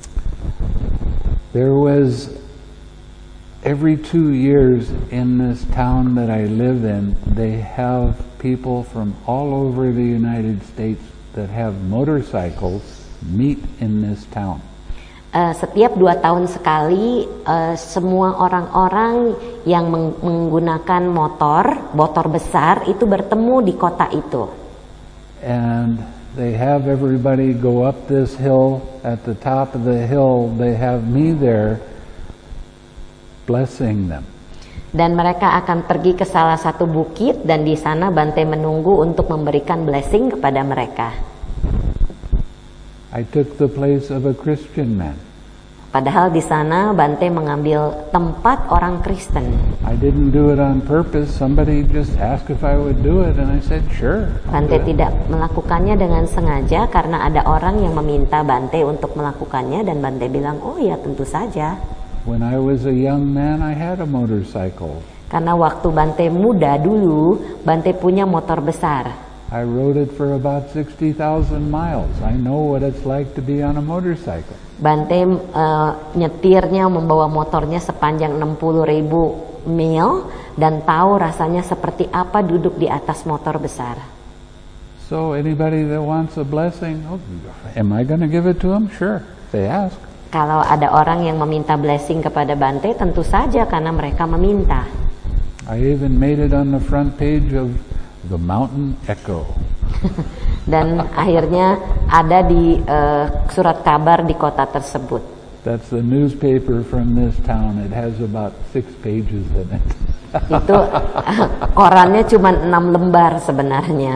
there was every two years in this town that I live in, they have people from all over the United States that have motorcycles meet in this town. Uh, setiap dua tahun sekali, uh, semua orang-orang yang meng- menggunakan motor, motor besar itu bertemu di kota itu. And they have everybody go up this hill. At the top of the hill, they have me there blessing them. Dan mereka akan pergi ke salah satu bukit dan di sana Bante menunggu untuk memberikan blessing kepada mereka. I took the place of a Christian man. Padahal di sana Bante mengambil tempat orang Kristen. I didn't do it on purpose. Somebody just asked if I would do it and I said sure. Bante tidak melakukannya dengan sengaja karena ada orang yang meminta Bante untuk melakukannya dan Bante bilang, "Oh ya, tentu saja." When I was a young man, I had a motorcycle. Karena waktu Bante muda dulu, Bante punya motor besar. I rode it for about sixty thousand miles. I know what it's like to be on a motorcycle. Bante uh, nyetirnya membawa motornya sepanjang enam puluh ribu mil dan tahu rasanya seperti apa duduk di atas motor besar. So anybody that wants a blessing, oh, am I going to give it to them? Sure, they ask. Kalau ada orang yang meminta blessing kepada Bante, tentu saja karena mereka meminta. I even made it on the front page of the Mountain Echo. Dan akhirnya ada di uh, surat kabar di kota tersebut. That's the newspaper from this town. It has about six pages in it. Itu korannya cuma enam lembar sebenarnya.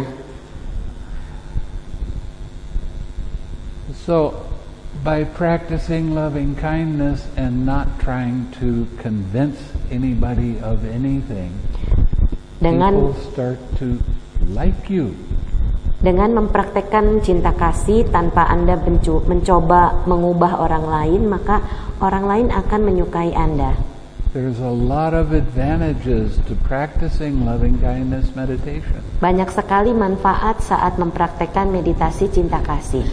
So by practicing loving kindness and not trying to convince anybody of anything, dengan, people start to like you. Dengan mempraktekkan cinta kasih tanpa Anda mencoba mengubah orang lain, maka orang lain akan menyukai Anda. There's a lot of advantages to practicing loving kindness meditation. Banyak sekali manfaat saat mempraktekkan meditasi cinta kasih.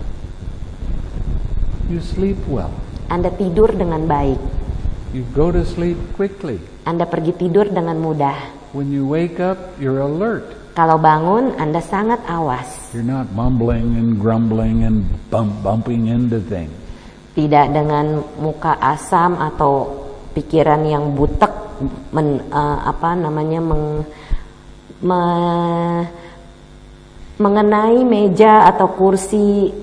You sleep well. Anda tidur dengan baik. You go to sleep quickly. Anda pergi tidur dengan mudah. When you wake up, you're alert. Kalau bangun, Anda sangat awas. You're not mumbling and grumbling and bump, bumping into things. Tidak dengan muka asam atau pikiran yang butek, men, uh, apa namanya, meng, me, mengenai meja atau kursi.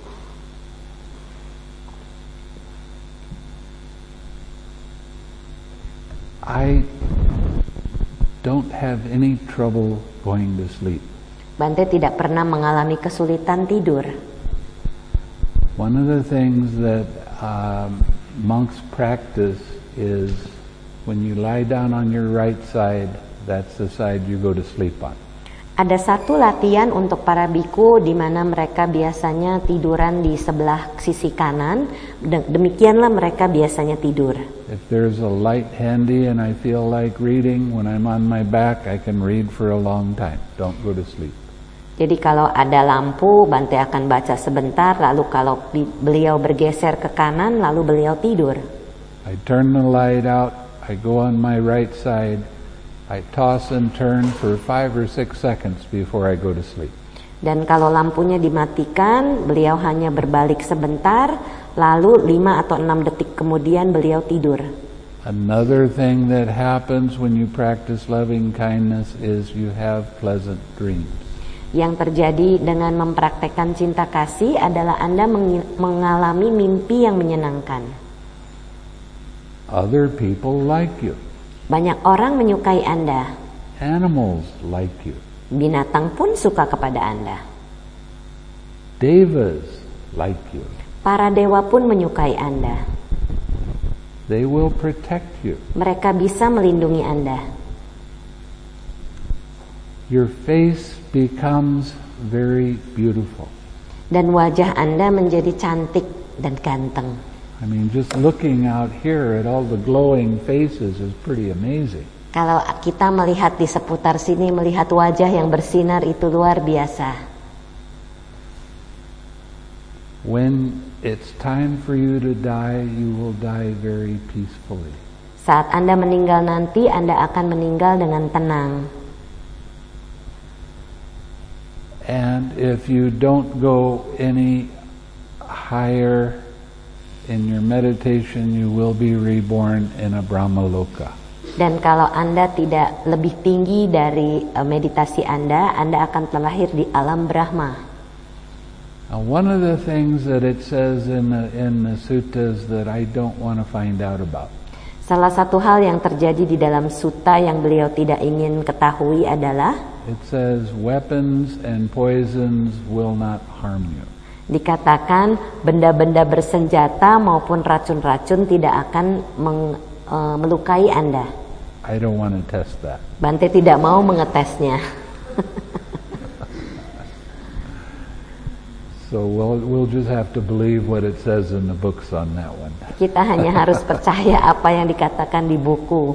I don't have any trouble going to sleep. Bante tidak pernah mengalami kesulitan tidur. One of the things that um, monks practice is when you lie down on your right side, that's the side you go to sleep on. Ada satu latihan untuk para biku di mana mereka biasanya tiduran di sebelah sisi kanan. Demikianlah mereka biasanya tidur. If there's a light handy and I feel like reading, when I'm on my back, I can read for a long time. Don't go to sleep. Jadi kalau ada lampu, Bante akan baca sebentar, lalu kalau beliau bergeser ke kanan, lalu beliau tidur. I turn the light out, I go on my right side, I toss and turn for five or six seconds before I go to sleep. Dan kalau lampunya dimatikan, beliau hanya berbalik sebentar, lalu lima atau enam detik kemudian beliau tidur. Another thing that happens when you practice loving kindness is you have pleasant dreams. Yang terjadi dengan mempraktekkan cinta kasih adalah Anda mengalami mimpi yang menyenangkan. Other people like you. Banyak orang menyukai Anda. Animals like you. Binatang pun suka kepada Anda. Devas like you. Para dewa pun menyukai Anda. They will protect you. Mereka bisa melindungi Anda. Your face becomes very beautiful. Dan wajah Anda menjadi cantik dan ganteng. I mean, just looking out here at all the glowing faces is pretty amazing. Kalau kita melihat di seputar sini, melihat wajah yang bersinar itu luar biasa. When it's time for you to die, you will die very peacefully. Saat Anda meninggal nanti, Anda akan meninggal dengan tenang. And if you don't go any higher in your meditation, you will be reborn in a Brahmaloka. Dan kalau Anda tidak lebih tinggi dari uh, meditasi Anda, Anda akan terlahir di alam Brahma. Now, one of the things that it says in the, in the suttas that I don't want to find out about. Salah satu hal yang terjadi di dalam sutta yang beliau tidak ingin ketahui adalah it says weapons and poisons will not harm you. Dikatakan benda-benda bersenjata maupun racun-racun tidak akan meng, e, melukai Anda. I don't want to test that. Bante tidak mau mengetesnya. So we'll we'll just have to believe what it says in the books on that one. Kita hanya harus percaya apa yang dikatakan di buku.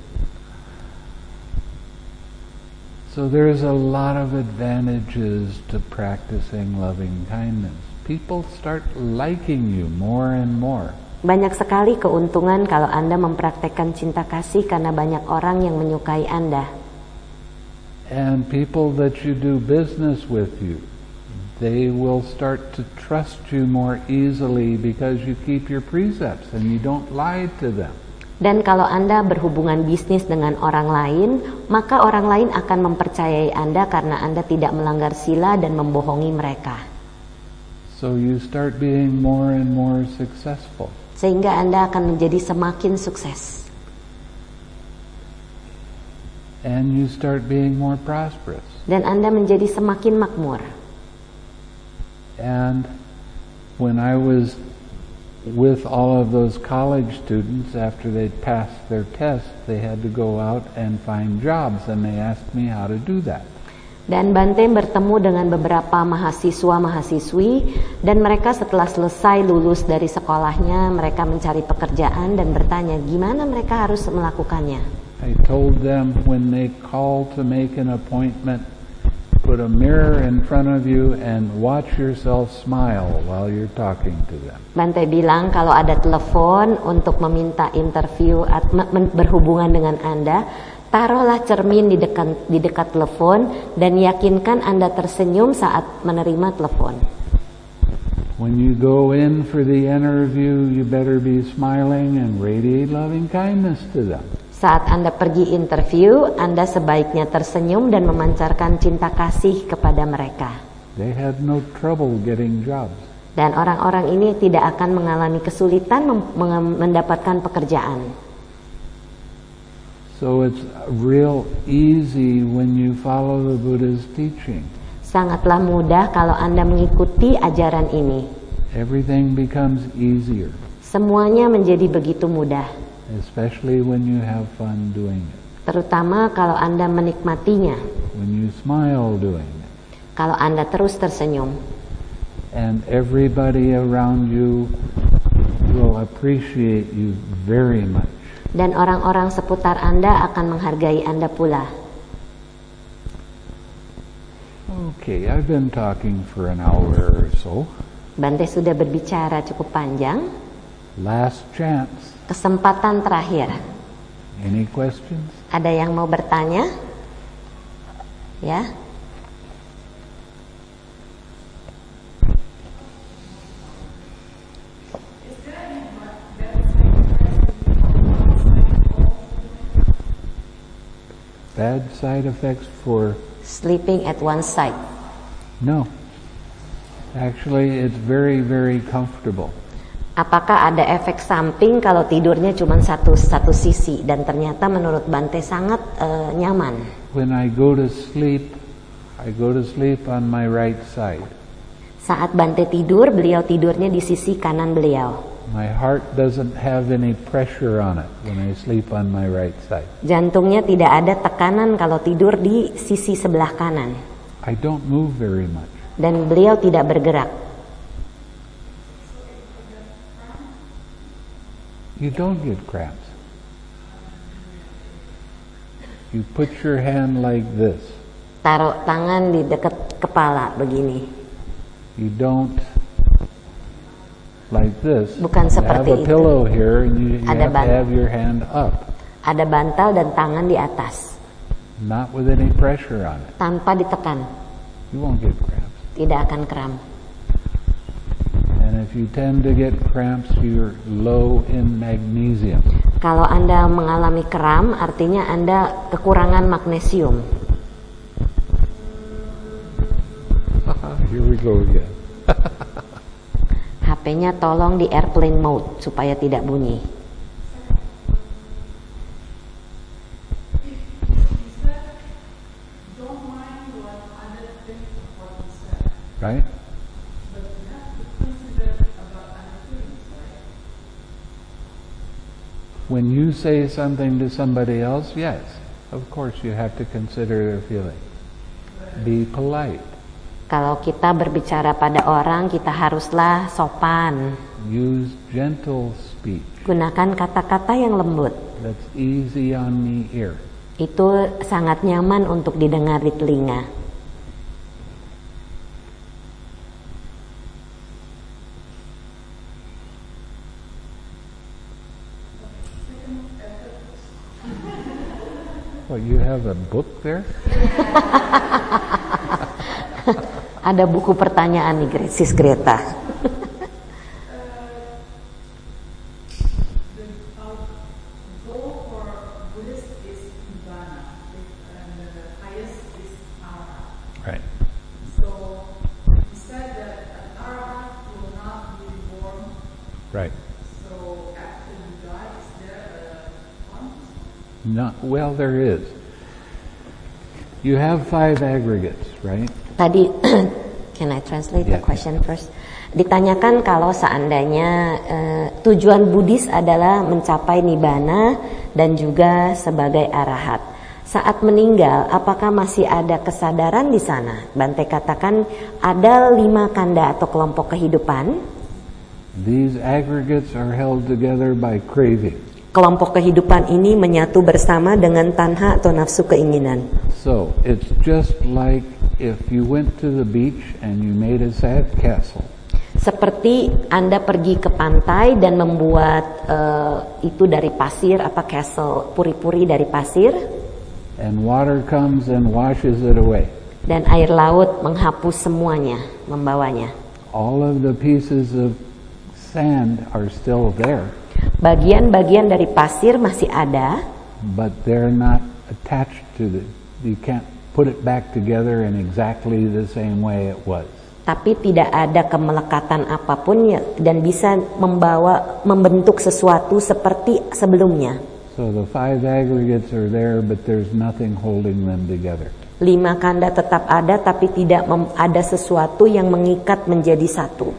So there's a lot of advantages to practicing loving kindness. People start liking you more and more. Banyak sekali keuntungan kalau Anda mempraktekkan cinta kasih karena banyak orang yang menyukai Anda. And people that you do business with you, they will start to trust you more easily because you keep your precepts and you don't lie to them. Dan kalau Anda berhubungan bisnis dengan orang lain, maka orang lain akan mempercayai Anda karena Anda tidak melanggar sila dan membohongi mereka. So you start being more and more successful. Sehingga Anda akan menjadi semakin sukses. And you start being more prosperous. Dan Anda menjadi semakin makmur. And when I was with all of those college students, after they'd passed their test, they had to go out and find jobs, and they asked me how to do that. Dan Bante bertemu dengan beberapa mahasiswa-mahasiswi, dan mereka setelah selesai lulus dari sekolahnya, mereka mencari pekerjaan dan bertanya gimana mereka harus melakukannya. I told them when they call to make an appointment, put a mirror in front of you and watch yourself smile while you're talking to them. Bante bilang kalau ada telepon untuk meminta interview atau berhubungan dengan Anda, taruhlah cermin di dekat di dekat telepon dan yakinkan Anda tersenyum saat menerima telepon. When you go in for the interview, you better be smiling and radiate loving kindness to them. Saat Anda pergi interview, Anda sebaiknya tersenyum dan memancarkan cinta kasih kepada mereka. They had no trouble getting jobs. Dan orang-orang ini tidak akan mengalami kesulitan mendapatkan pekerjaan. So it's real easy when you follow the Buddha's teaching. Sangatlah mudah kalau Anda mengikuti ajaran ini. Everything becomes easier. Semuanya menjadi begitu mudah. Especially when you have fun doing it. Terutama kalau Anda menikmatinya. When you smile doing it. Kalau Anda terus tersenyum. And everybody around you will appreciate you very much. Dan orang-orang seputar Anda akan menghargai Anda pula. Okay, I've been talking for an hour or so. Bante sudah berbicara cukup panjang. Last chance. Kesempatan terakhir. Any questions? Ada yang mau bertanya? Ya. Bad side effects for sleeping at one side? No. Actually, it's very, very comfortable. Apakah ada efek samping kalau tidurnya cuma satu satu sisi dan ternyata menurut Bante sangat uh, nyaman? When I go to sleep, I go to sleep on my right side. Saat Bante tidur, beliau tidurnya di sisi kanan beliau. My heart doesn't have any pressure on it when I sleep on my right side. Jantungnya tidak ada tekanan kalau tidur di sisi sebelah kanan. I don't move very much. Dan beliau tidak bergerak. You don't get cramps. You put your hand like this. Taruh tangan di dekat kepala begini. You don't like this. Bukan you seperti have a itu. pillow here and you, you Ada have to have your hand up. Ada bantal dan tangan di atas. Not with any pressure on it. Tanpa ditekan. You won't get cramps. Tidak akan kram. And if you tend to get cramps, you're low in magnesium. Kalau Anda mengalami kram, artinya Anda kekurangan magnesium. Here we go again. H P-nya tolong di airplane mode supaya tidak bunyi. Right? When you say something to somebody else, yes, of course you have to consider their feeling. Be polite. Kalau kita berbicara pada orang, kita haruslah sopan. Use gentle speech. Gunakan kata-kata yang lembut. That's easy on the ear. Itu sangat nyaman untuk didengar di telinga. What, you have a book there? Ada buku pertanyaan nih, Sis Greta. Right. Right. Not, well, there is. You have five aggregates, right? Tadi, can I translate yeah. the question first? Ditanyakan kalau seandainya uh, tujuan Buddhis adalah mencapai nibbana dan juga sebagai arahat. Saat meninggal, apakah masih ada kesadaran di sana? Bante katakan ada lima kanda atau kelompok kehidupan. These aggregates are held together by craving. Kelompok kehidupan ini menyatu bersama dengan tanha atau nafsu keinginan. So, it's just like if you went to the beach and you made a sand castle. Seperti Anda pergi ke pantai dan membuat uh, itu dari pasir, apa castle, puri-puri dari pasir. And water comes and washes it away. Dan air laut menghapus semuanya, membawanya. All of the pieces of sand are still there. Bagian-bagian dari pasir masih ada, but they're not attached to the, you can't put it back together in exactly the same way it was. Tapi tidak ada kemelekatan apapun ya, dan bisa membawa membentuk sesuatu seperti sebelumnya. So the five aggregates are there, but there's nothing holding them together. Lima kanda tetap ada, tapi tidak mem- ada sesuatu yang mengikat menjadi satu.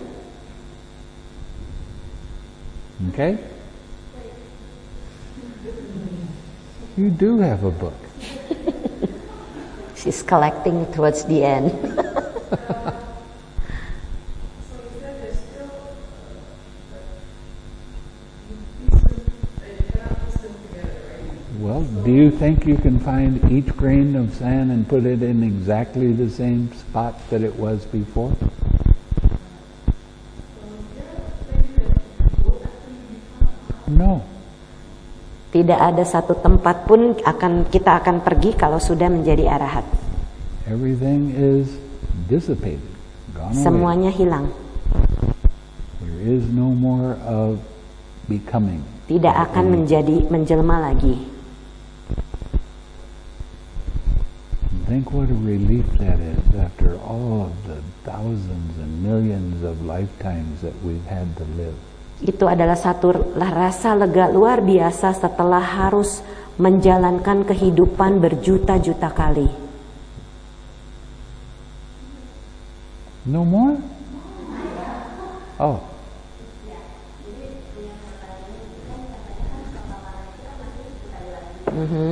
Okay? You do have a book. She's collecting towards the end. Well, do you think you can find each grain of sand and put it in exactly the same spot that it was before? No. Tidak ada satu tempat pun akan kita akan pergi kalau sudah menjadi arahat. Everything is dissipated, gone away. Semuanya hilang. There is no more of becoming. Tidak akan menjadi menjelma lagi. Think what a relief that is after all of the thousands and millions of lifetimes that we've had to live. Itu adalah satu rasa lega luar biasa setelah harus menjalankan kehidupan berjuta-juta kali. No more? Oh. Mm-hmm.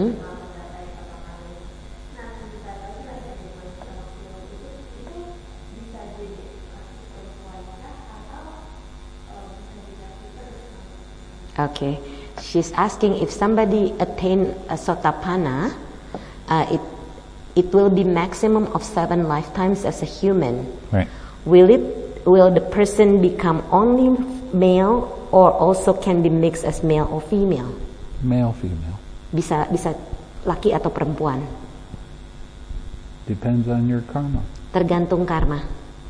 Okay, she's asking if somebody attain a sotapanna, uh, it it will be maximum of seven lifetimes as a human. Right. Will it? Will the person become only male, or also can be mixed as male or female? Male, female. Bisa bisa laki atau perempuan. Depends on your karma. Tergantung karma.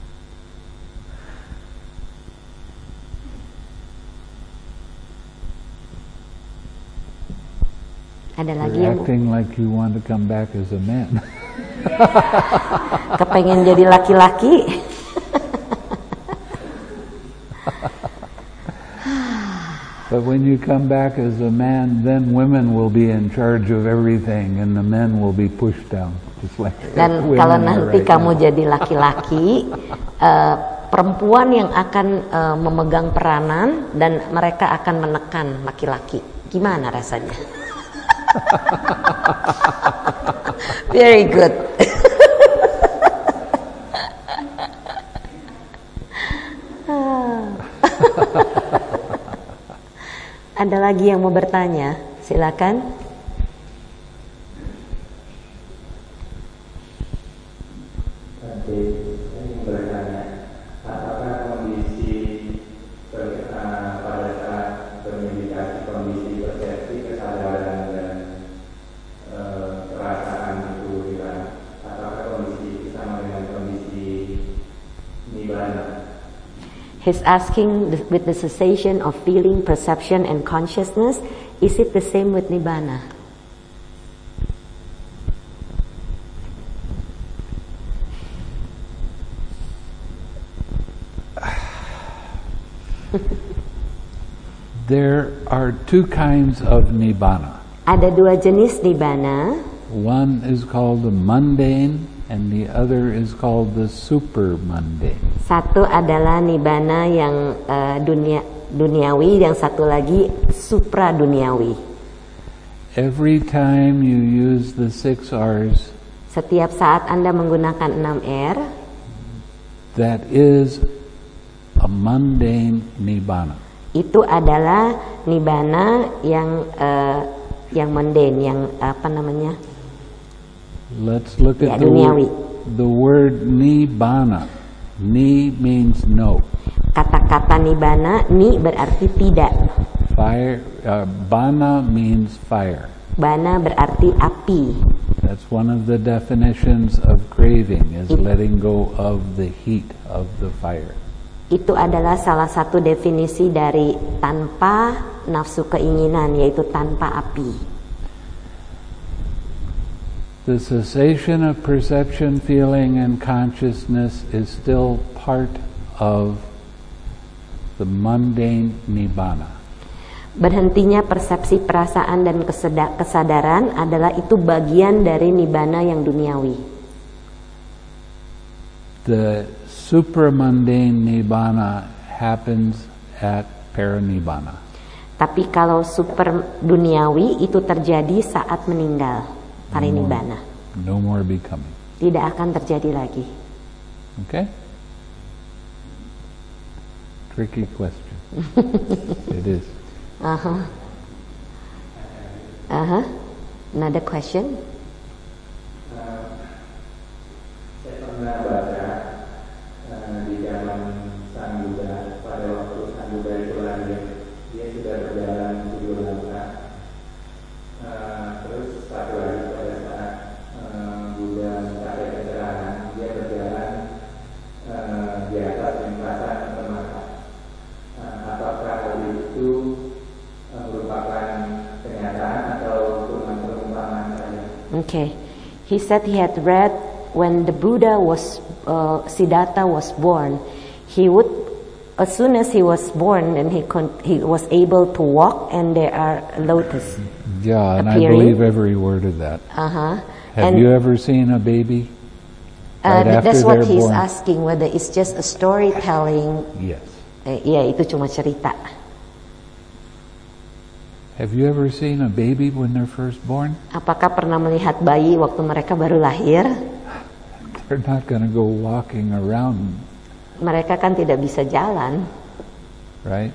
Ada lagi You're yang acting like you want to come back as a man. kepengen jadi laki-laki. But when you come back as a man, then women will be in charge of everything and the men will be pushed down. Just like Dan kalau nanti right kamu now. Jadi laki-laki, uh, perempuan yang akan uh, memegang peranan dan mereka akan menekan laki-laki. Gimana rasanya? Very good. Ada lagi yang mau bertanya? Silakan. He's asking with the cessation of feeling, perception, and consciousness, is it the same with Nibbana? There are two kinds of Nibbana. Ada dua jenis Nibbana. One is called the mundane, and the other is called the super mundane. Satu adalah nibbana yang uh, dunia duniawi, yang satu lagi supra duniawi. Every time you use the six R's, setiap saat Anda menggunakan enam R, that is a mundane nibbana. Itu adalah nibbana yang uh, yang mundane, yang apa namanya? Let's look at ya, the, word, the word nibbana. Ni means no. Kata-kata nibbana, ni berarti tidak. Fire, uh, bana means fire. Bana berarti api. That's one of the definitions of craving, is It, letting go of the heat of the fire. Itu adalah salah satu definisi dari tanpa nafsu keinginan, yaitu tanpa api. The cessation of perception, feeling, and consciousness is still part of the mundane nibbana. Berhentinya persepsi, perasaan, dan kesadaran adalah itu bagian dari nibbana yang duniawi. The supramundane nibbana happens at paranibbana. Tapi kalau super duniawi itu terjadi saat meninggal. Parinibbana. No more becoming. Tidak akan terjadi lagi. Okay? Tricky question. It is. Uh-huh. Uh-huh. Another question. Uh, saya pernah baca uh, di zaman Sang Buddha, pada waktu Sang Buddha itu lahir, dia sudah berjalan tujuh langkah. Uh, terus satu lagi pada saat uh, Buddha mencapai pencerahan, dia berjalan uh, di atas lintasan permata. Uh, apakah hal itu uh, merupakan kenyataan atau cuma perumpamaan saja? Okay, he said he had read when the Buddha was uh, Siddhartha was born, he would as soon as he was born and he con- he was able to walk, and there are lotus. Yeah, and appearing. I believe every word of that. Uh-huh. Have and, you ever seen a baby? Uh, right that's what he's born? asking, whether it's just a storytelling. Yes. Eh, ya, itu cuma cerita. Have you ever seen a baby when they're first born? Apakah pernah melihat bayi waktu mereka baru lahir? They're not going to go walking around. Mereka kan tidak bisa jalan. Right?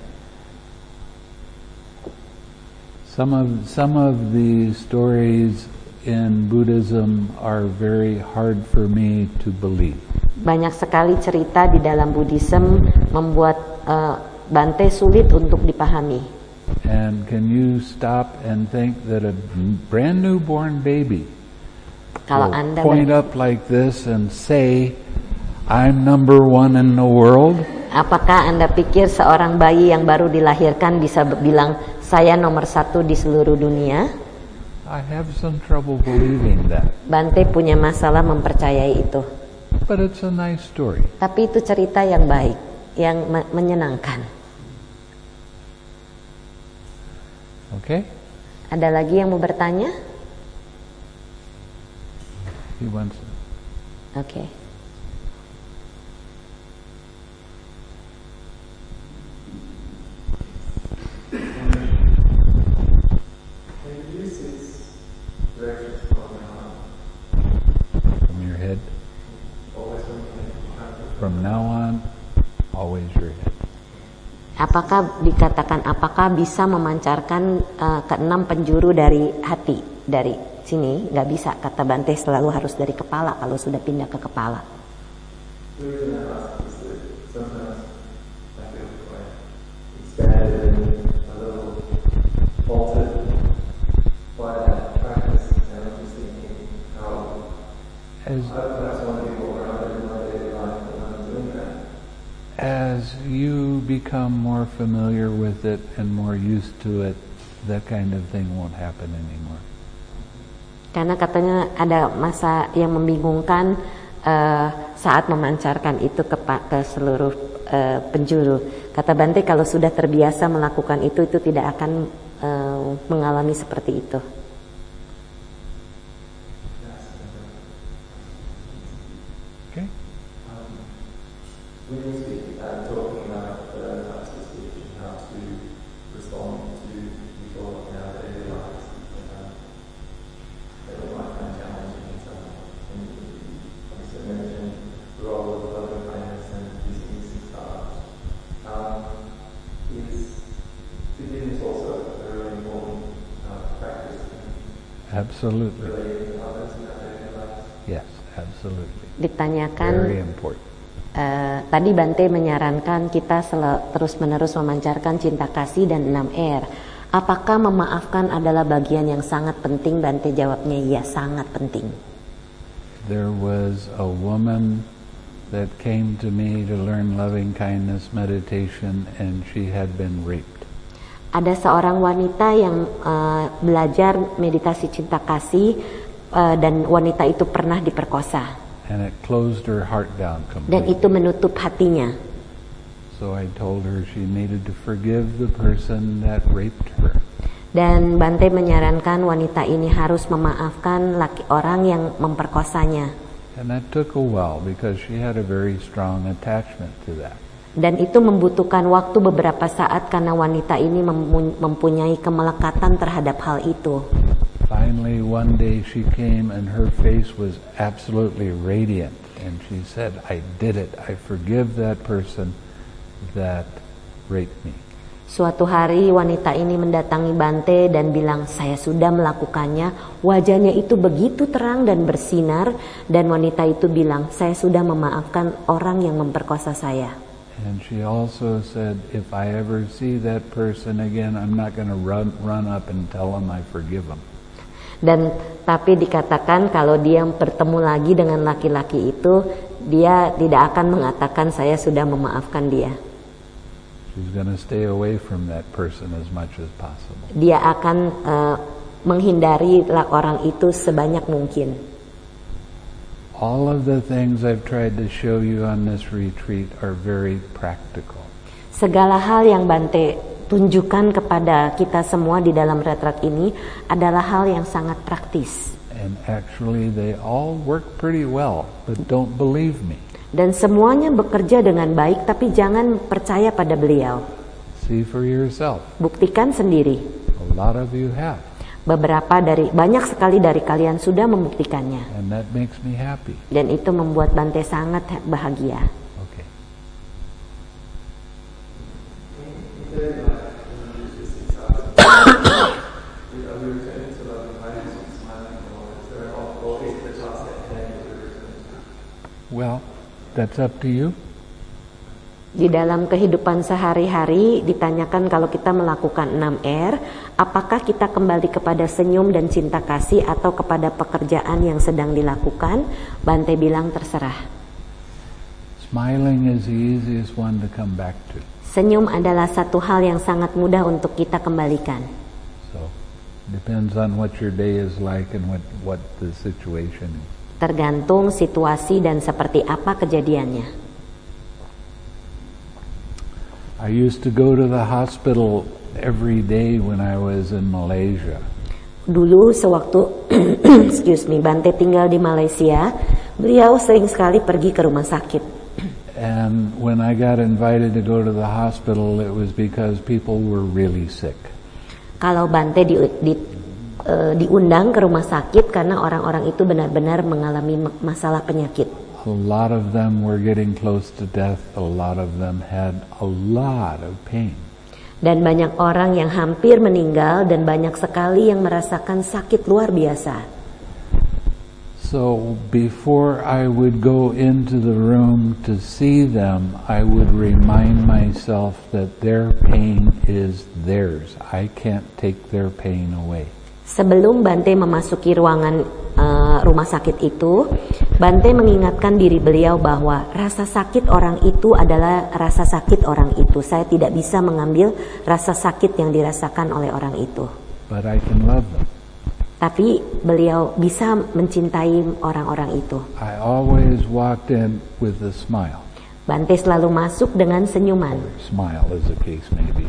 Some of some of the stories in Buddhism are very hard for me to believe. Banyak sekali cerita di dalam Buddhism membuat uh, Bante sulit untuk dipahami. And can you stop and think that a brand new born baby Kalau will Anda point ber- up like this and say, I'm number one in the world? Apakah Anda pikir seorang bayi yang baru dilahirkan bisa bilang, saya nomor satu di seluruh dunia? I have some trouble believing that. Bante punya masalah mempercayai itu. But it's a nice story. Tapi itu cerita yang baik, yang me- menyenangkan. Okay? Ada lagi yang mau bertanya? He wants. Oke. Okay. From your head. From now on, always your head. Apakah dikatakan apakah bisa memancarkan uh, keenam penjuru dari hati dari sini? Nggak bisa, kata Bante, selalu harus dari kepala kalau sudah pindah ke kepala. As, as you become more familiar with it and more used to it, that kind of thing won't happen anymore. Karena katanya ada masa yang membingungkan uh, saat memancarkan itu ke, ke seluruh uh, penjuru. Kata Bante, kalau sudah terbiasa melakukan itu, itu tidak akan uh, mengalami seperti itu. Okay. When you speak, uh, talking about the toxicity and how to respond to people and how they realize uh, that they might find challenging in some way. And you obviously mentioned the role of loving kindness and using these stars. Um, is forgiveness also a really important uh, practice? Absolutely. Relating to others and how they realize? Yes, absolutely. Ditanyakan. Very important. Uh, tadi Bante menyarankan kita sel- terus-menerus memancarkan cinta kasih dan enam R. Apakah memaafkan adalah bagian yang sangat penting? Bante jawabnya, iya, sangat penting. There was a woman that came to me to learn loving kindness meditation, and she had been raped. Ada seorang wanita yang uh, belajar meditasi cinta kasih, uh, dan wanita itu pernah diperkosa. And it closed her heart down Dan completely. itu menutup hatinya. So I told her she needed to forgive the person that raped her. Dan Bante menyarankan wanita ini harus memaafkan laki orang yang memperkosanya. And that took a while because she had a very strong attachment to that. Dan itu membutuhkan waktu beberapa saat karena wanita ini mempunyai kemelekatan terhadap hal itu. Finally, one day she came and her face was absolutely radiant. And she said, I did it. I forgive that person that raped me. Suatu hari wanita ini mendatangi Bante dan bilang, saya sudah melakukannya. Wajahnya itu begitu terang dan bersinar, dan wanita itu bilang, saya sudah memaafkan orang yang memperkosa saya. And she also said, if I ever see that person again, I'm not going to run run up and tell him I forgive him. Dan tapi dikatakan kalau dia bertemu lagi dengan laki-laki itu, dia tidak akan mengatakan saya sudah memaafkan dia. She's going to stay away from that person as much as possible. Dia akan uh, menghindari orang itu sebanyak mungkin. All of the things I've tried to show you on this retreat are very practical. Segala hal yang Bante tunjukkan kepada kita semua di dalam retret ini adalah hal yang sangat praktis. And actually they all work pretty well, but don't believe me. Dan semuanya bekerja dengan baik, tapi jangan percaya pada beliau. See for yourself. Buktikan sendiri. A lot of you have. Beberapa dari banyak sekali dari kalian sudah membuktikannya. And that makes me happy. Dan itu membuat Bante sangat bahagia. Okay. Well, that's up to you. Di dalam kehidupan sehari-hari ditanyakan kalau kita melakukan enam R, apakah kita kembali kepada senyum dan cinta kasih atau kepada pekerjaan yang sedang dilakukan? Bante bilang terserah. Smiling is the easiest one to come back to. Senyum adalah satu hal yang sangat mudah untuk kita kembalikan. So, depends on what your day is like and what what the situation is. Tergantung situasi dan seperti apa kejadiannya. I used to go to the hospital every day when I was in Malaysia. Dulu sewaktu excuse me, Bante tinggal di Malaysia, beliau sering sekali pergi ke rumah sakit. And when I got invited to go to the hospital, it was because people were really sick. Kalau Bante di, di Uh, diundang ke rumah sakit karena orang-orang itu benar-benar mengalami masalah penyakit. A lot of them were getting close to death. A lot of them had a lot of pain. Dan banyak orang yang hampir meninggal dan banyak sekali yang merasakan sakit luar biasa. So before I would go into the room to see them, I would remind myself that their pain is theirs. I can't take their pain away. Sebelum Bante memasuki ruangan uh, rumah sakit itu, Bante mengingatkan diri beliau bahwa rasa sakit orang itu adalah rasa sakit orang itu. Saya tidak bisa mengambil rasa sakit yang dirasakan oleh orang itu. But I can love them. Tapi beliau bisa mencintai orang-orang itu. I always walked in with a smile. Bante selalu masuk dengan senyuman. Smile as the case may be.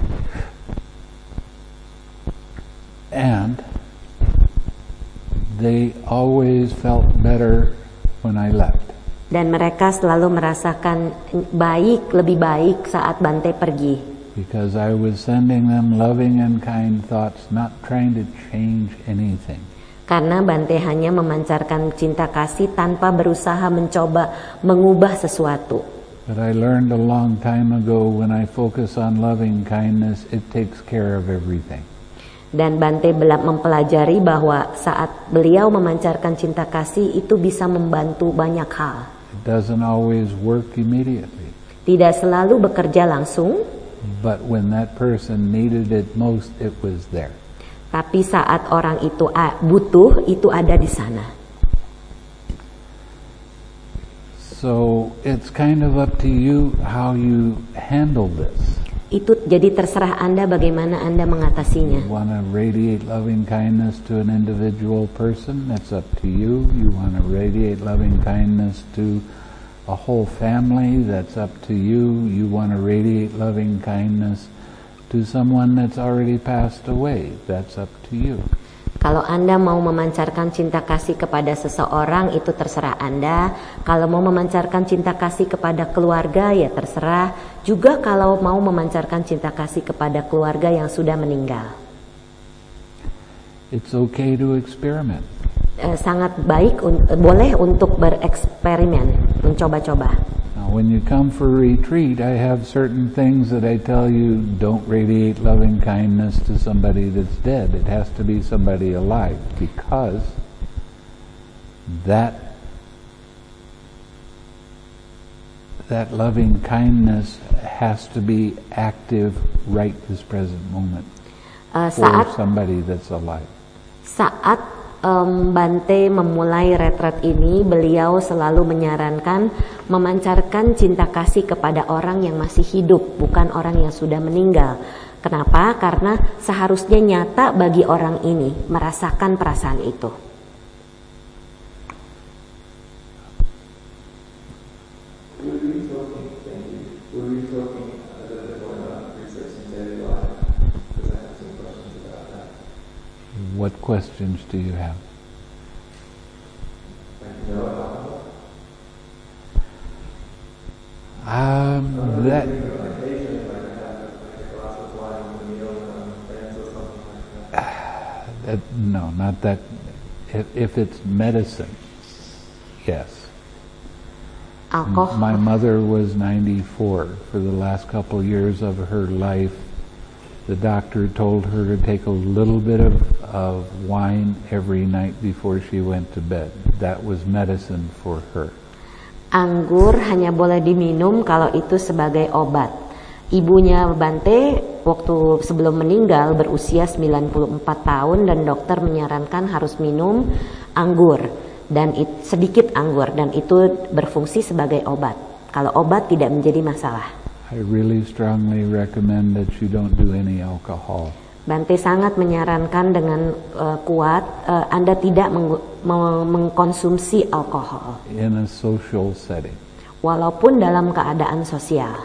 And they always felt better when I left. Dan mereka selalu merasakan baik, lebih baik saat Bante pergi. Because I was sending them loving and kind thoughts, not trying to change anything. Karena Bante hanya memancarkan cinta kasih tanpa berusaha mencoba mengubah sesuatu. But I learned a long time ago when I focus on loving kindness, it takes care of everything. Dan Bante mempelajari bahwa saat beliau memancarkan cinta kasih itu bisa membantu banyak hal. It doesn't always work immediately. Tidak selalu bekerja langsung. But when that person needed it most, it was there. Tapi saat orang itu butuh, itu ada di sana. So it's kind of up to you how you handle this. Itu jadi terserah Anda bagaimana Anda mengatasinya. You want to radiate loving kindness to an individual person, that's up to you. You want to radiate loving kindness to a whole family, that's up to you. You want to radiate loving kindness to someone that's already passed away, that's up to you. Kalau Anda mau memancarkan cinta kasih kepada seseorang, itu terserah Anda. Kalau mau memancarkan cinta kasih kepada keluarga, ya terserah. Juga kalau mau memancarkan cinta kasih kepada keluarga yang sudah meninggal. It's okay to experiment. Eh, sangat baik, un- boleh untuk bereksperimen, mencoba-coba. Now when you come for a retreat, I have certain things that I tell you, don't radiate loving kindness to somebody that's dead. It has to be somebody alive, because that that loving kindness has to be active right this present moment uh, for saat, somebody that's alive. Saat um, Bante memulai retret ini, beliau selalu menyarankan memancarkan cinta kasih kepada orang yang masih hidup, bukan orang yang sudah meninggal. Kenapa? Karena seharusnya nyata bagi orang ini merasakan perasaan itu. What questions do you have? Um, that that no, not that. If, if it's medicine, yes. Alcohol. My mother was ninety-four. For the last couple of years of her life, the doctor told her to take a little bit of, of wine every night before she went to bed. That was medicine for her. Anggur hanya boleh diminum kalau itu sebagai obat. Ibunya Bante waktu sebelum meninggal berusia sembilan puluh empat tahun dan dokter menyarankan harus minum anggur dan it, sedikit anggur dan itu berfungsi sebagai obat. Kalau obat tidak menjadi masalah. I really strongly recommend that you don't do any alcohol. Bante sangat menyarankan dengan uh, kuat uh, Anda tidak meng- meng- mengkonsumsi alkohol. In a social setting. Walaupun dalam keadaan sosial.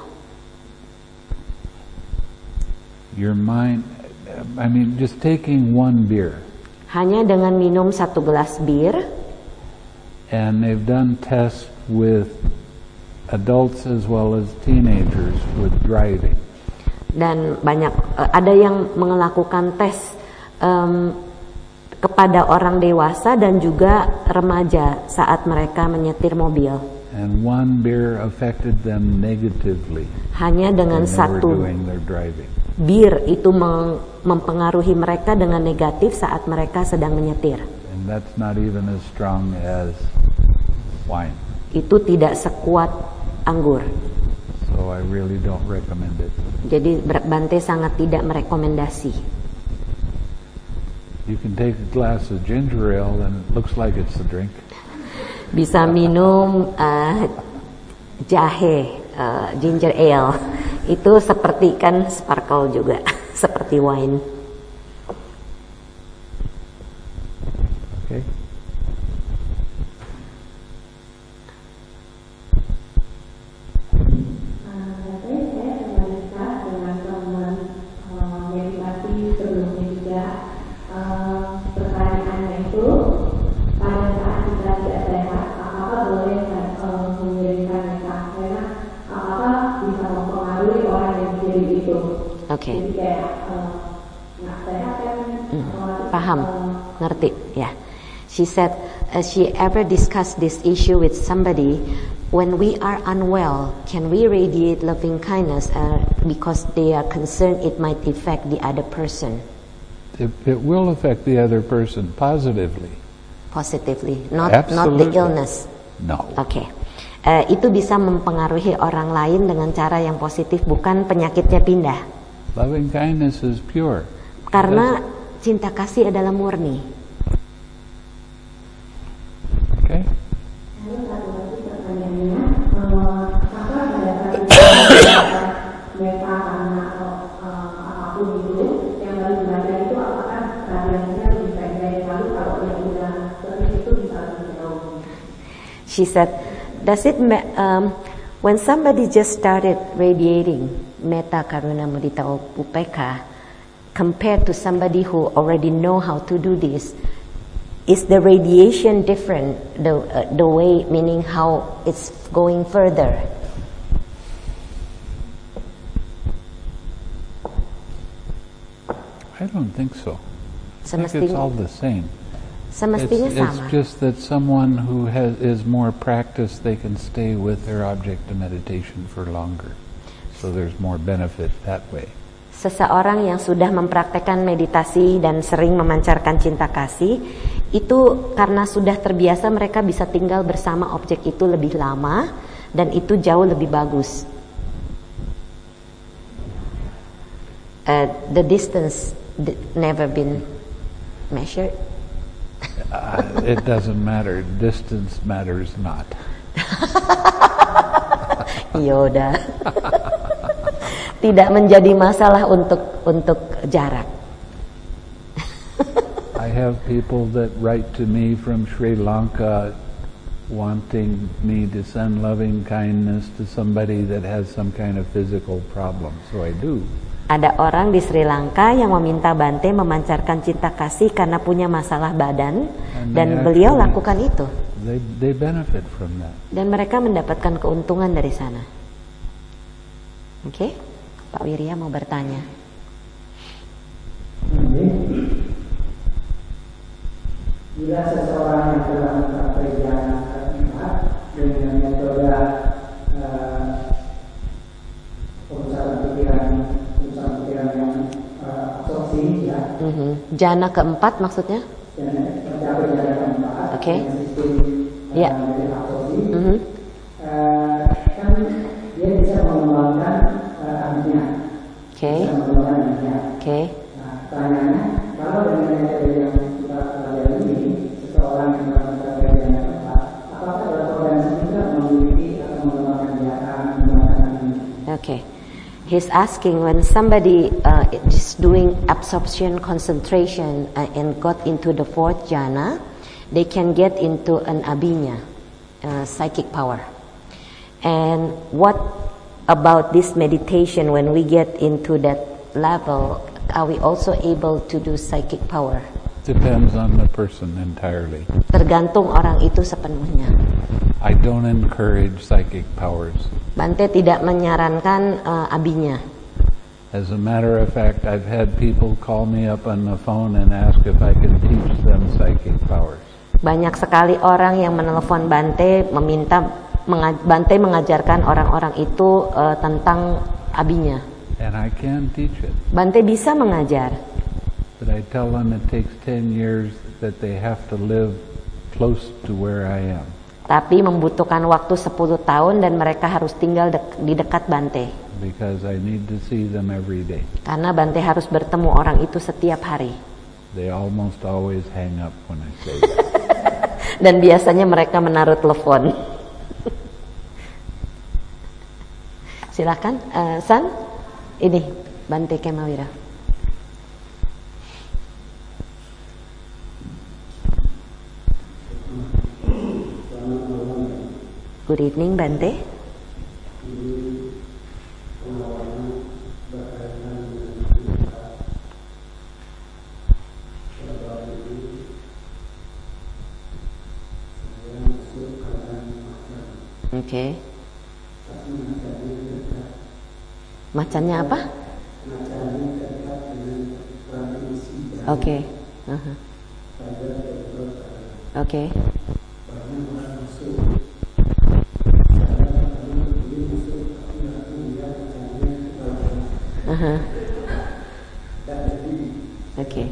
Your mind, I mean, just taking one beer. Hanya dengan minum satu gelas bir. And they've done tests with adults as well as teenagers with driving. Dan banyak uh, ada yang melakukan tes um, kepada orang dewasa dan juga remaja saat mereka menyetir mobil. And one beer affected them negatively. Hanya dengan satu bir itu mem- mempengaruhi mereka dengan negatif saat mereka sedang menyetir. And that's not even as strong as wine. Itu tidak sekuat anggur. So I really don't recommend it. Jadi Bante sangat tidak merekomendasi. You can take a glass of ginger ale and it looks like it's a drink. Bisa minum uh, jahe, uh, ginger ale. Itu seperti kan sparkle juga, seperti wine. Okay. Oke. Okay. Mm, paham, ngerti, ya. Yeah. She said, uh, she ever discussed this issue with somebody. When we are unwell, can we radiate loving kindness uh, because they are concerned it might affect the other person? It, it will affect the other person positively. Positively, not Absolutely. not the illness. No. Oke. Okay. Uh, itu bisa mempengaruhi orang lain dengan cara yang positif, bukan penyakitnya pindah. Loving kindness is pure. Karena cinta kasih adalah murni. Okay. She said, does it um, when somebody just started radiating metta, karuna, mudita, or upekkha, compared to somebody who already know how to do this, is the radiation different? The uh, the way, meaning how it's going further. I don't think so. I think Semestinya, it's all the same. Semestinya it's, sama. It's just that someone who has is more practiced, they can stay with their object of meditation for longer. So there's more benefit that way. Seseorang yang sudah mempraktekkan meditasi dan sering memancarkan cinta kasih, itu karena sudah terbiasa mereka bisa tinggal bersama objek itu lebih lama dan itu jauh lebih bagus. Uh, the distance d- never been measured. Uh, it doesn't matter. Distance matters not. Yoda. Tidak menjadi masalah untuk untuk jarak. I have people that write to me from Sri Lanka wanting me to send loving kindness to somebody that has some kind of physical problem. So I do. Ada orang di Sri Lanka yang meminta Bante memancarkan cinta kasih karena punya masalah badan, dan beliau lakukan itu. They, they benefit from that. Dan mereka mendapatkan keuntungan dari sana. Oke, okay? Pak Wirya mau bertanya. Bila seseorang yang telah mencapai jana keempat dengan metode uh, pemusatan pikiran, pemusatan pikiran yang uh, absorpsi, ya. Mm-hmm. Jana keempat maksudnya? Jana, mencapai jana keempat. Oke. Okay. Sistem uh, ya. absorpsi. Mm-hmm. Uh, kan dia bisa mengembangkan uh, anunya. Oke. Okay. Bisa mengembangkan anunya. Oke. Okay. Nah, pertanyaannya, kalau dengan metode yang kita pelajari ini, seseorang yang telah mencapai jana keempat, apakah berat organisasi juga memiliki atau mengembangkan jana mengembangkan anunya? Okay. He's asking, when somebody uh, is doing absorption concentration uh, and got into the fourth jhana, they can get into an abhinya, uh, psychic power. And what about this meditation, when we get into that level, are we also able to do psychic power? Depends on the person entirely. Tergantung orang itu sepenuhnya. I don't encourage psychic powers. Bante tidak menyarankan uh, abinya. As a matter of fact, I've had people call me up on the phone and ask if I can teach them psychic powers. Banyak sekali orang yang menelpon Bante meminta mengaj- Bante mengajarkan orang-orang itu uh, tentang abinya. And I can teach it. Bante bisa mengajar. But I tell them it takes ten years that they have to live close to where I am. Tapi membutuhkan waktu sepuluh tahun dan mereka harus tinggal de- di dekat Bante. Because I need to see them every day. Karena Bante harus bertemu orang itu setiap hari. They almost always hang up when I say that. Dan biasanya mereka menaruh telepon. Silakan, uh, San. Ini Bante Kemawira. Good evening, Bante. Oke. Okay. Macannya apa? Oke. Okay. Uh-huh. Oke. Okay. Uh-huh. Oke. Okay.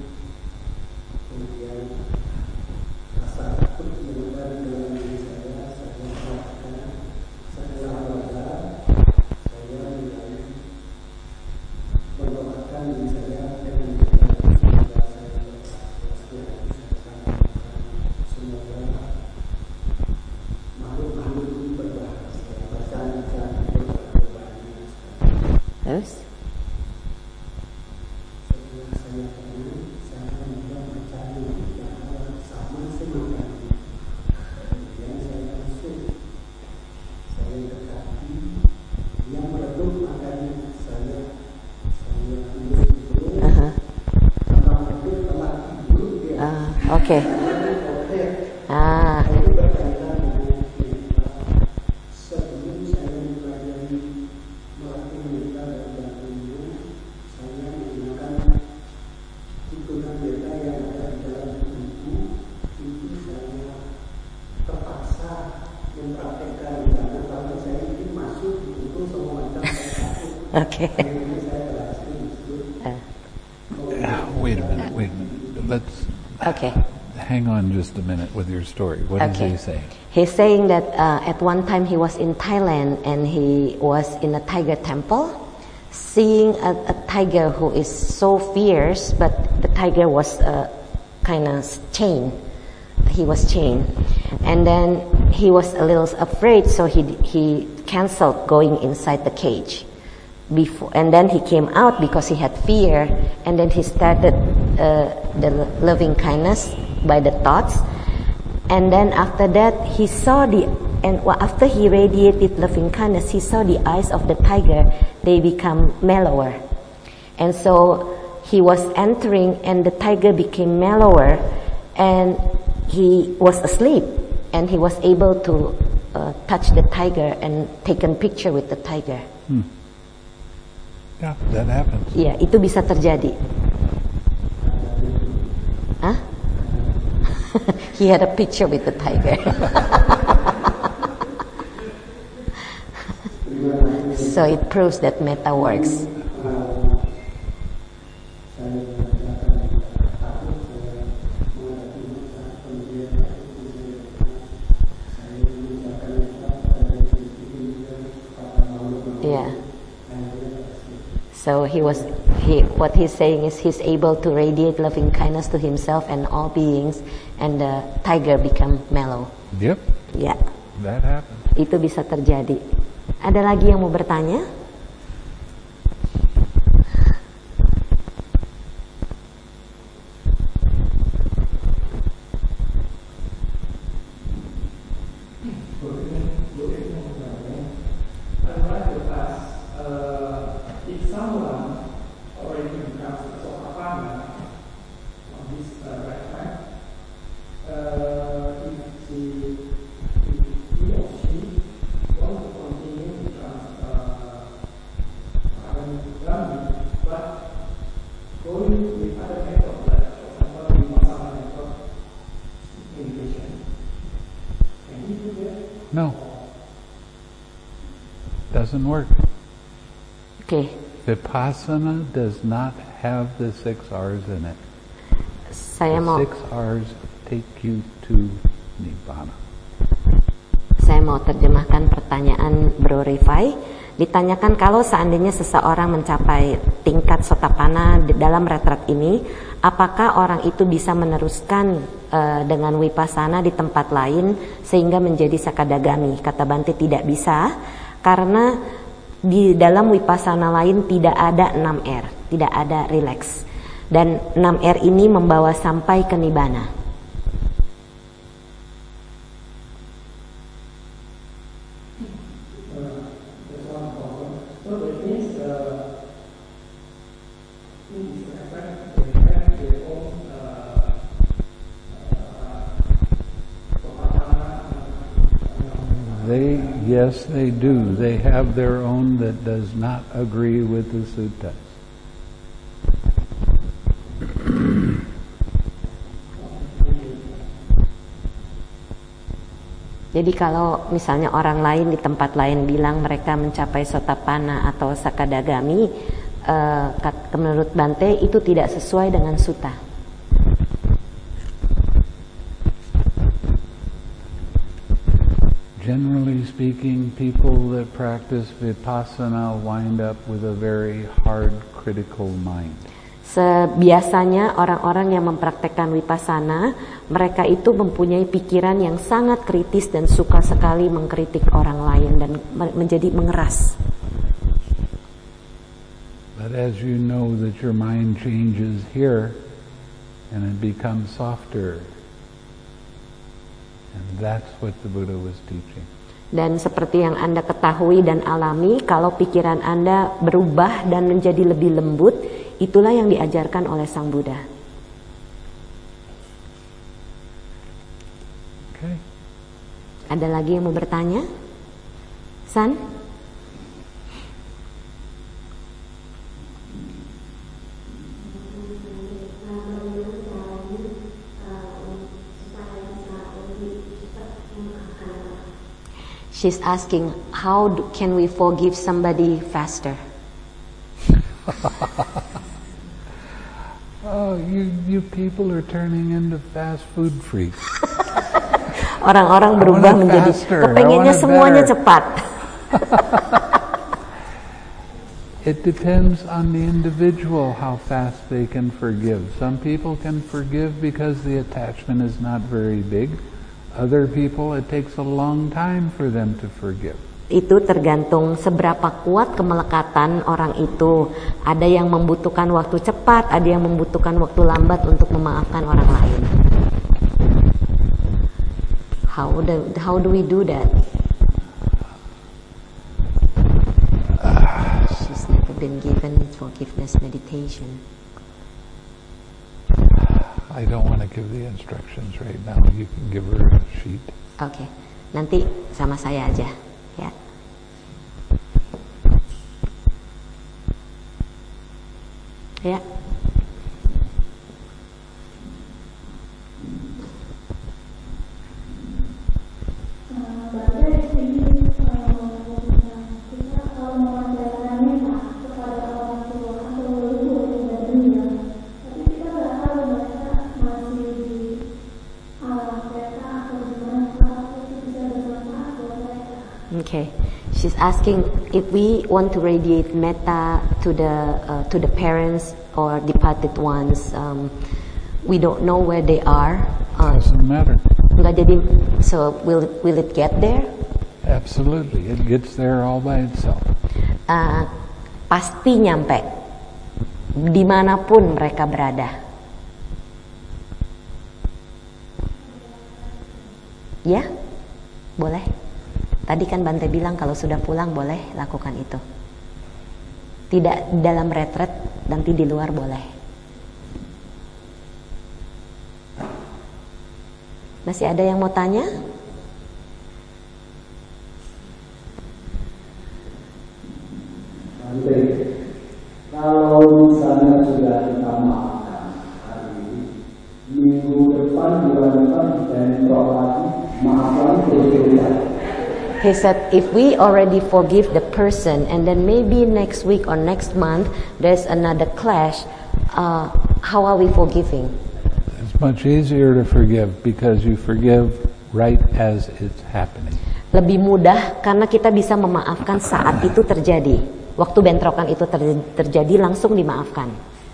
Terus? Oke. Okay. Ah. Okay. uh. Wait a minute, wait a minute. Let's okay. hang on just a minute with your story. What okay. is he saying? He's saying that uh, at one time he was in Thailand and he was in a tiger temple, seeing a, a tiger who is so fierce, but the tiger was uh, kind of chained. He was chained. And then he was a little afraid, so he he canceled going inside the cage. Before, and then he came out because he had fear, and then he started uh, the loving kindness by the thoughts, and then after that he saw the, and after he radiated loving kindness, he saw the eyes of the tiger, they become mellower, and so he was entering, and the tiger became mellower, and he was asleep, and he was able to uh, touch the tiger and take a picture with the tiger. Hmm. Yeah, that happens. Ya, itu bisa terjadi. Huh? He had a picture with the tiger. So it proves that metta works. Yeah. So he was, he, what he's saying is he's able to radiate loving kindness to himself and all beings, and the tiger become mellow. Yep. Ya. Yeah. That happens. Itu bisa terjadi. Ada lagi yang mau bertanya? No. Doesn't work. Okay. Vipassana does not have the six R's in it. Saya the mau six R's take you to Nibbana. Saya mau terjemahkan pertanyaan Bro Rifai. Ditanyakan kalau seandainya seseorang mencapai tingkat Sotapanna dalam retret ini, apakah orang itu bisa meneruskan uh, dengan Vipassana di tempat lain sehingga menjadi Sakadagami? Kata Bante tidak bisa, karena di dalam Vipassana lain tidak ada enam R, tidak ada relax. Dan enam R ini membawa sampai ke Nibbana. They, yes, they do. They have their own that does not agree with the suttas. Jadi kalau misalnya orang lain di tempat lain bilang mereka mencapai Sotapanna atau Sakadagami, uh, menurut Bante itu tidak sesuai dengan sutta. Generally speaking, people that practice Vipassana wind up with a very hard, critical mind. Sebiasanya orang-orang yang mempraktekkan Vipassana, mereka itu mempunyai pikiran yang sangat kritis dan suka sekali mengkritik orang lain dan menjadi mengeras. But as you know that your mind changes here and it becomes softer. And that's what the Buddha was teaching. Dan seperti yang Anda ketahui dan alami, kalau pikiran Anda berubah dan menjadi lebih lembut, itulah yang diajarkan oleh Sang Buddha. Okay. Ada lagi yang mau bertanya? San? She's asking, how do, can we forgive somebody faster? you people are turning into fast food freaks. Orang-orang berubah menjadi kepengennya semuanya cepat. It depends on the individual how fast they can forgive. Some people can forgive because the attachment is not very big. Other people, it takes a long time for them to forgive. Itu tergantung seberapa kuat kemelekatan orang itu. Ada yang membutuhkan waktu cepat, ada yang membutuhkan waktu lambat untuk memaafkan orang lain. How do, how do we do that? She's never been given forgiveness meditation. I don't want to give the instructions right now. You can give her a sheet. Oke, okay. Nanti sama saya aja, ya. Ya. Okay, she's asking if we want to radiate metta to the uh, to the parents or departed ones. Um, we don't know where they are. Uh, Doesn't matter. Nggak jadi. So will will it get there? Absolutely, it gets there all by itself. Uh, pasti nyampe dimanapun mereka berada. Ya, boleh. Tadi kan Bante bilang kalau sudah pulang boleh lakukan itu. Tidak dalam retret, nanti di luar boleh. Masih ada yang mau tanya? Bante, kalau misalnya sudah kita maafkan hari ini, minggu depan, bulan depan, dan berapa lagi, maafkan terus. He said, if we already forgive the person and then maybe next week or next month there's another clash, uh, how are we forgiving? It's much easier to forgive because you forgive right as it's happening. Lebih mudah karena kita bisa memaafkan saat itu terjadi. Waktu bentrokan itu ter- terjadi langsung dimaafkan.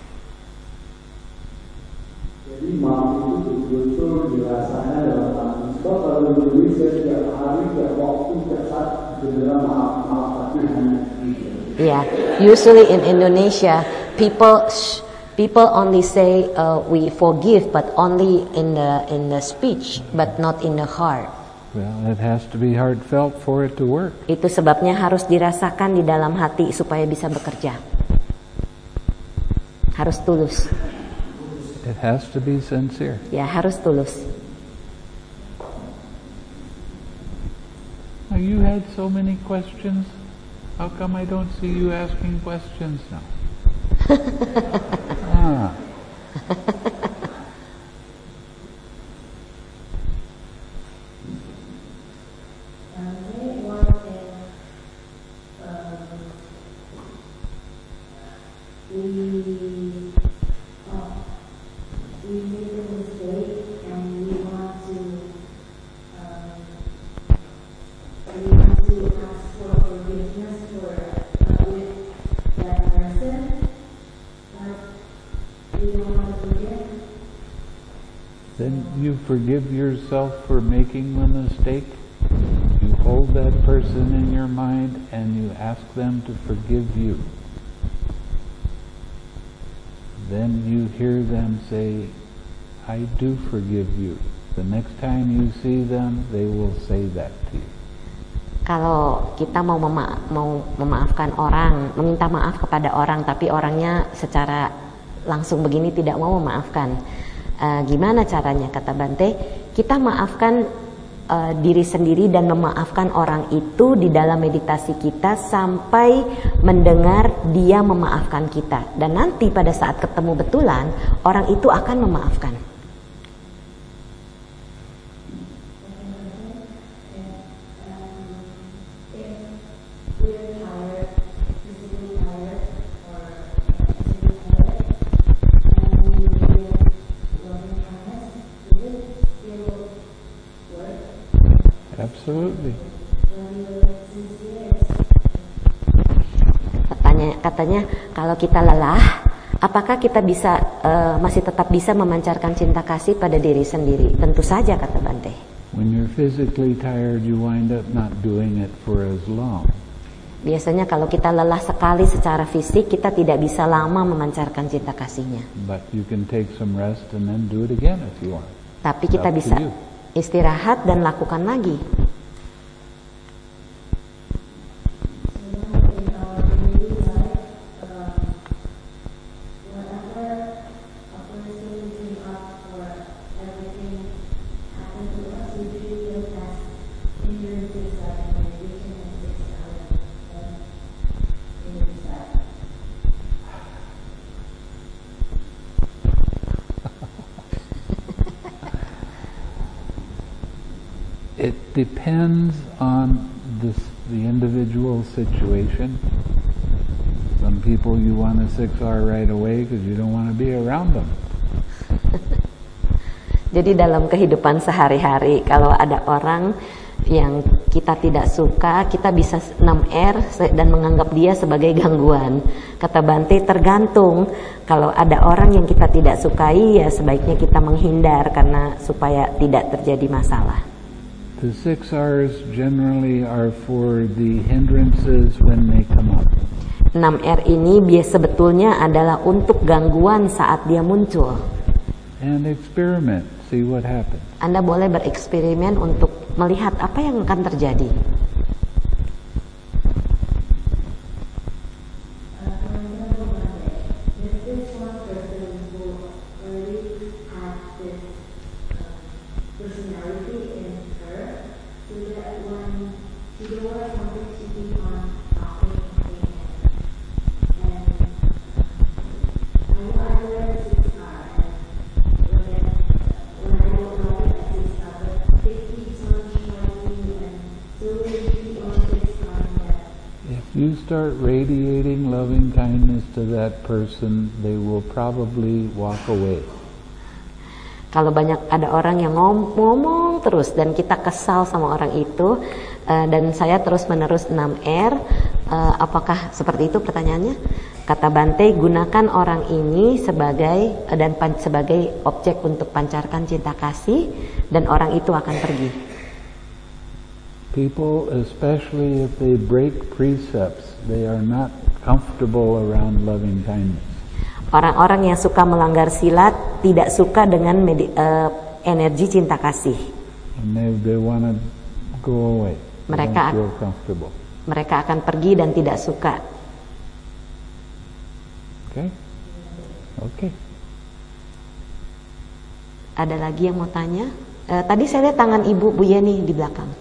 Jadi maaf itu betul-betul dirasanya dalam hati. Sebab kalau di Indonesia setiap hari, setiap waktu, setiap saat beneran maaf-maaf tapi hanya Yeah, usually in Indonesia, people sh- people only say uh, we forgive, but only in the in the speech, but not in the heart. Well, it has to be heartfelt for it to work. Itu sebabnya harus dirasakan di dalam hati supaya bisa bekerja. Harus tulus. It has to be sincere. Ya, harus tulus. Now, you had so many questions. How come I don't see you asking questions now? ah. Then you forgive yourself for making the mistake. You hold that person in your mind and you ask them to forgive you. Then you hear them say, I do forgive you. The next time you see them, they will say that to you. Kalau kita mau mema- mau memaafkan orang, meminta maaf kepada orang, tapi orangnya secara langsung begini tidak mau memaafkan, uh, gimana caranya? Kata Bante, kita maafkan uh, diri sendiri dan memaafkan orang itu di dalam meditasi kita sampai mendengar dia memaafkan kita, dan nanti pada saat ketemu betulan orang itu akan memaafkan. Absolutely. Katanya, katanya kalau kita lelah, apakah kita bisa uh, masih tetap bisa memancarkan cinta kasih pada diri sendiri? Tentu saja, kata Bante. When you're physically tired, you wind up not doing it for as long. Biasanya kalau kita lelah sekali secara fisik, kita tidak bisa lama memancarkan cinta kasihnya. But you can take some rest and then do it again if you want. Tapi kita bisa istirahat dan lakukan lagi. It depends on this, the individual situation. Some people you want a six hour right away because you don't want to be around them. Jadi dalam kehidupan sehari-hari, kalau ada orang yang kita tidak suka, kita bisa enam R dan menganggap dia sebagai gangguan. Kata Bante, tergantung. Kalau ada orang yang kita tidak sukai, ya sebaiknya kita menghindar karena supaya tidak terjadi masalah. The six R's generally are for the hindrances when they come up. enam R ini biasa sebetulnya adalah untuk gangguan saat dia muncul. And experiment, see what happens. Anda boleh bereksperimen untuk melihat apa yang akan terjadi. You start radiating loving kindness to that person, they will probably walk away. Kalau banyak ada orang yang ngom ngomong terus dan kita kesal sama orang itu, uh, dan saya terus menerus enam R, uh, apakah seperti itu pertanyaannya? Kata Bante, gunakan orang ini sebagai uh, dan pan, sebagai objek untuk pancarkan cinta kasih, dan orang itu akan pergi. People, especially if they break precepts, they are not comfortable around loving kindness. Orang-orang yang suka melanggar silat tidak suka dengan medi- uh, energi cinta kasih. And they, they want to go away. Mereka, they don't feel comfortable. Mereka akan pergi dan tidak suka. Okay? Okay. Ada lagi yang mau tanya? Uh, tadi saya lihat tangan Ibu Bu Yeni di belakang.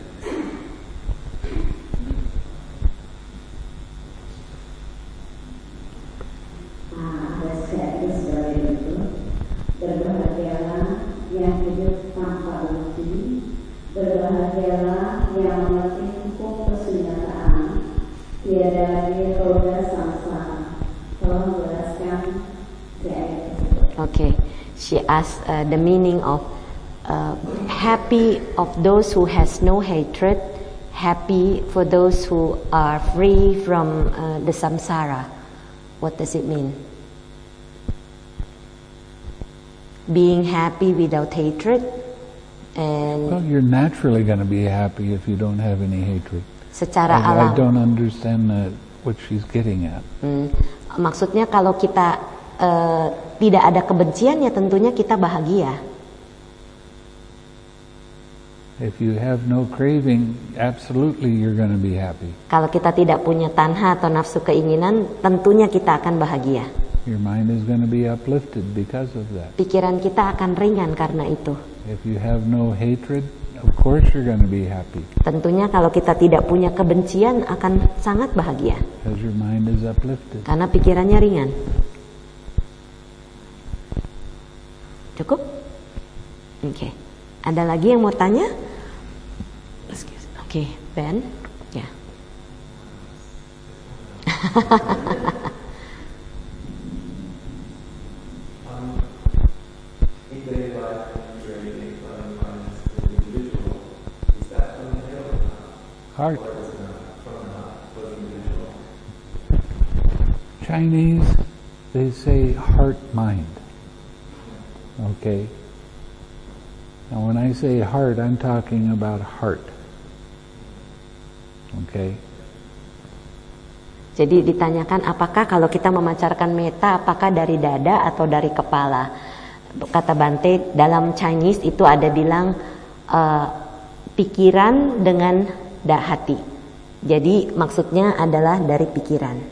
Berbahagialah yang mengerti hukum kesunyataan, tiada lagi roda samsara. Tolong jelaskan ayat tersebut. Okay, she asked uh, the meaning of uh, happy of those who has no hatred, happy for those who are free from uh, the samsara. What does it mean? Being happy without hatred. And well, you're naturally going to be happy if you don't have any hatred. Secara I, alam. I don't understand uh, what she's getting at. Hmm, maksudnya kalau kita uh, tidak ada kebencian, ya tentunya kita bahagia. If you have no craving, absolutely you're going to be happy. Kalau kita tidak punya tanha atau nafsu keinginan, tentunya kita akan bahagia. Your mind is going to be uplifted because of that. Pikiran kita akan ringan karena itu. If you have no hatred, of course you're going to be happy. Tentunya kalau kita tidak punya kebencian akan sangat bahagia. Because your mind is uplifted. Karena pikirannya ringan. Cukup? Oke. Okay. Ada lagi yang mau tanya? Oke, okay. Ben. Ya. Yeah. Is that Heart. Chinese, they say heart mind. Okay. Now when I say heart, I'm talking about heart. Okay. Jadi ditanyakan apakah kalau kita memancarkan metta apakah dari dada atau dari kepala? Kata Bante dalam Chinese itu ada bilang uh, pikiran dengan da hati. Jadi maksudnya adalah dari pikiran.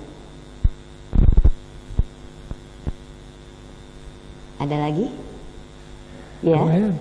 Ada lagi? Ya. Yeah.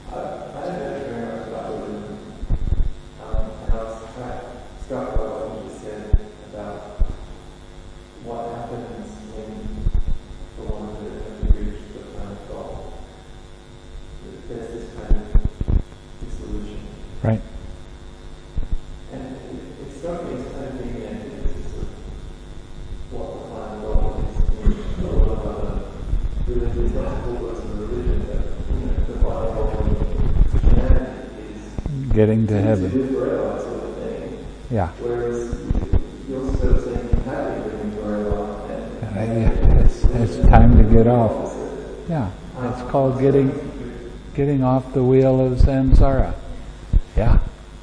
Right. And it, it struck me as kind of being an antithesis of what the final goal is. A lot of other religions that hold us in religion that, you know, the final goal of Christianity is getting to heaven. To live forever, sort of thing. Yeah. Whereas you're sort of saying happy living forever. And, uh, yeah, it's, it's time to get off. Yeah, it's called getting getting off the wheel of samsara. Yeah.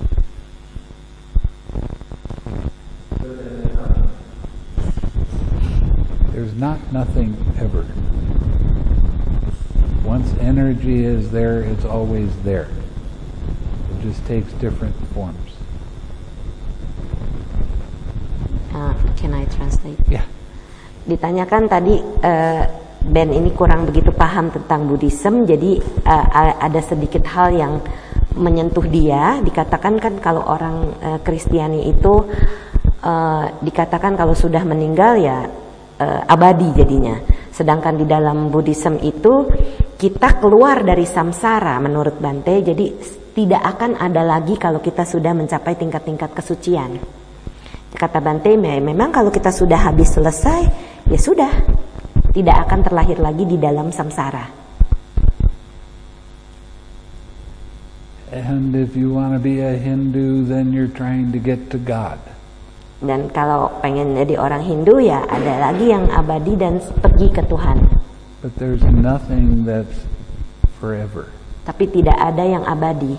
There's not nothing ever. Once energy is there, it's always there. It just takes different forms. Uh, can I translate? Yeah. Ditanyakan tadi uh, Ben ini kurang begitu paham tentang Buddhism, jadi uh, ada sedikit hal yang menyentuh dia. Dikatakan kan kalau orang uh, Kristiani itu uh, dikatakan kalau sudah meninggal ya uh, abadi jadinya. Sedangkan di dalam Buddhism itu kita keluar dari samsara menurut Bante, jadi tidak akan ada lagi kalau kita sudah mencapai tingkat-tingkat kesucian. Kata Bante, memang kalau kita sudah habis selesai, ya sudah, tidak akan terlahir lagi di dalam samsara. And if you want to be a Hindu, then you're trying to get to God. Dan kalau pengen jadi orang Hindu ya ada lagi yang abadi dan pergi ke Tuhan. But there's nothing that's forever. Tapi tidak ada yang abadi.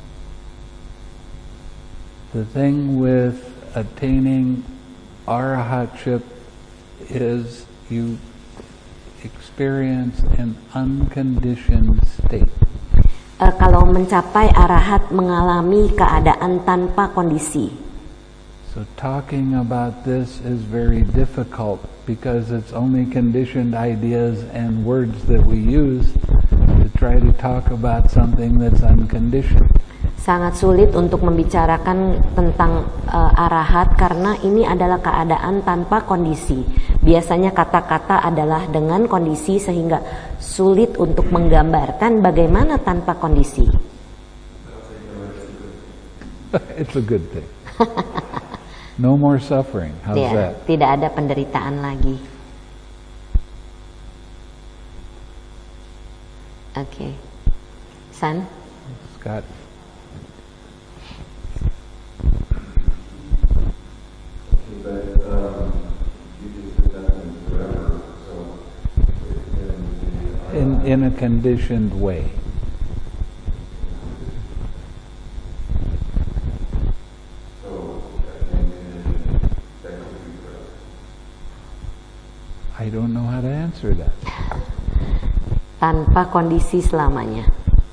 The thing with attaining arahatship is you experience an unconditioned state. Uh, kalau mencapai arahat mengalami keadaan tanpa kondisi. So talking about this is very difficult because it's only conditioned ideas and words that we use to try to talk about something that's unconditioned. Sangat sulit untuk membicarakan tentang uh, arahat karena ini adalah keadaan tanpa kondisi. Biasanya kata-kata adalah dengan kondisi sehingga sulit untuk menggambarkan bagaimana tanpa kondisi. It's a good thing. No more suffering. How's ya, that? Tidak ada penderitaan lagi. Oke. Okay. San? Scott? But um, you just did nothing forever, so in in a conditioned way. So I think that could be forever. I don't know how to answer that. Tanpa kondisi selamanya.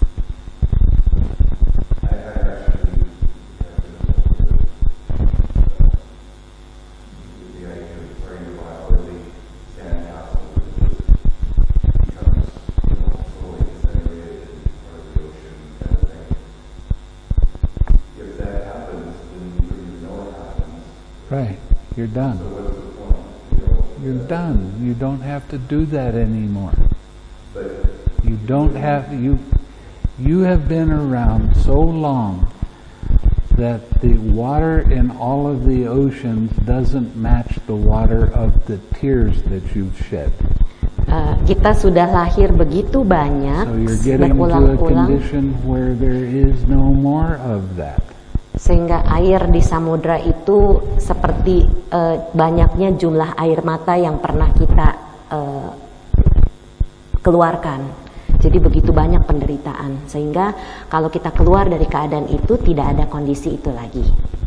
Right, you're done. You're done. You don't have to do that anymore. You don't have you. You have been around so long that the water in all of the oceans doesn't match the water of the tears that you've shed. Uh, kita sudah lahir begitu banyak, so you're getting to a condition where there is no more of that. Sehingga air di samudra itu seperti uh, banyaknya jumlah air mata yang pernah kita uh, keluarkan. Jadi begitu banyak penderitaan, sehingga kalau kita keluar dari keadaan itu tidak ada kondisi itu lagi.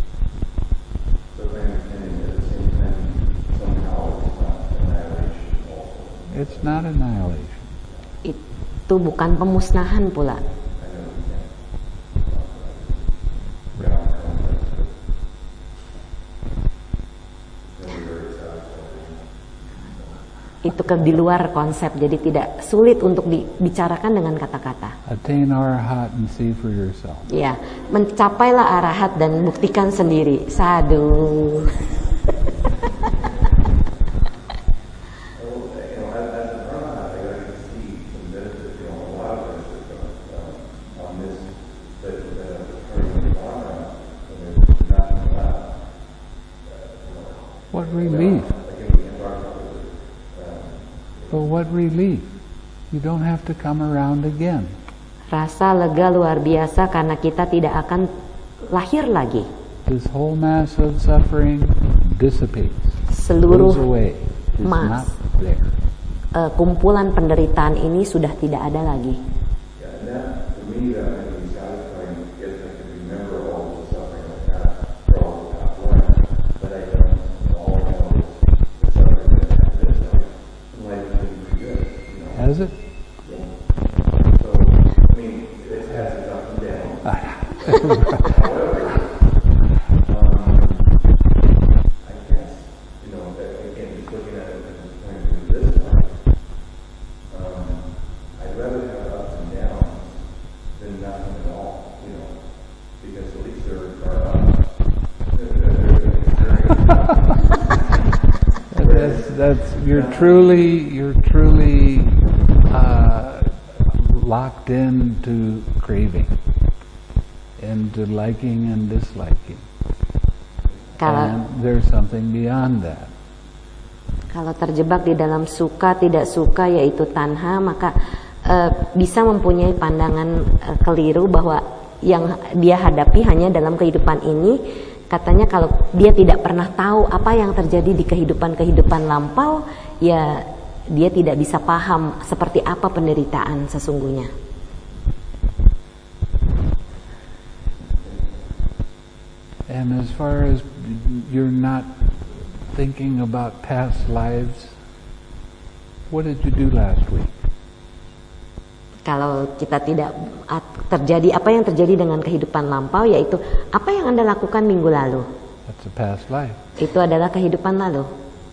It's not annihilation. Itu bukan pemusnahan pula. Itu ke di luar konsep, jadi tidak sulit untuk dibicarakan dengan kata-kata. Attain arahat and see for yourself. Ya, mencapailah arahat dan buktikan sendiri. Sadhu. What relief? But what relief? You don't have to come around again. Rasa lega luar biasa karena kita tidak akan lahir lagi. This whole mass of suffering dissipates. Seluruh goes away. It's mass, not there. Uh, kumpulan penderitaan ini sudah tidak ada lagi. Has it? Yeah. So, I mean, it has its up and down. However, um, I guess, you know, again, just looking at it from the point of view of this life, um, I'd rather have ups and downs than nothing at all, you know, because at least there are ups. that's, that's, you're truly, you're truly Uh, locked into craving, into liking and disliking. Kalau, and there's something beyond that. Kalau terjebak di dalam suka tidak suka yaitu tanha, maka uh, bisa mempunyai pandangan uh, keliru bahwa yang dia hadapi hanya dalam kehidupan ini. Katanya kalau dia tidak pernah tahu apa yang terjadi di kehidupan-kehidupan lampau, ya dia tidak bisa paham seperti apa penderitaan sesungguhnya. And as far as you're not thinking about past lives, what did you do last week? Kalau kita tidak terjadi apa yang terjadi dengan kehidupan lampau, yaitu apa yang Anda lakukan minggu lalu. That's a past life. Itu adalah kehidupan lalu.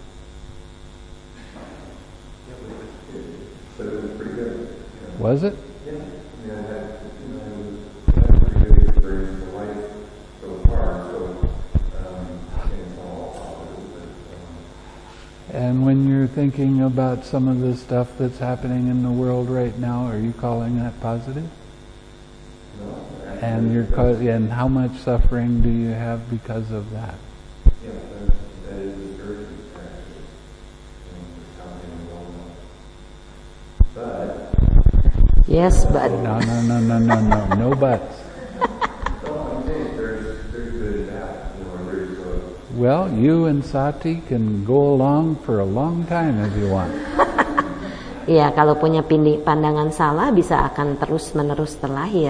Was it? Yeah, yeah, I had, you know, I had a pretty good experience in life so far, so um, it's all positive. Um, and when you're thinking about some of the stuff that's happening in the world right now, are you calling that positive? no, And you're co- and how much suffering do you have because of that? yeah, that, that is discouraging, actually. You know, it's happening in the world. But Yes, but No, no, no, no, no, no, no buts. well, I'm saying there's there's good and bad. You know, there's uh, Well, you and Sati can go along for a long time if you want. ya kalau punya pindi, pandangan salah bisa akan terus-menerus terlahir.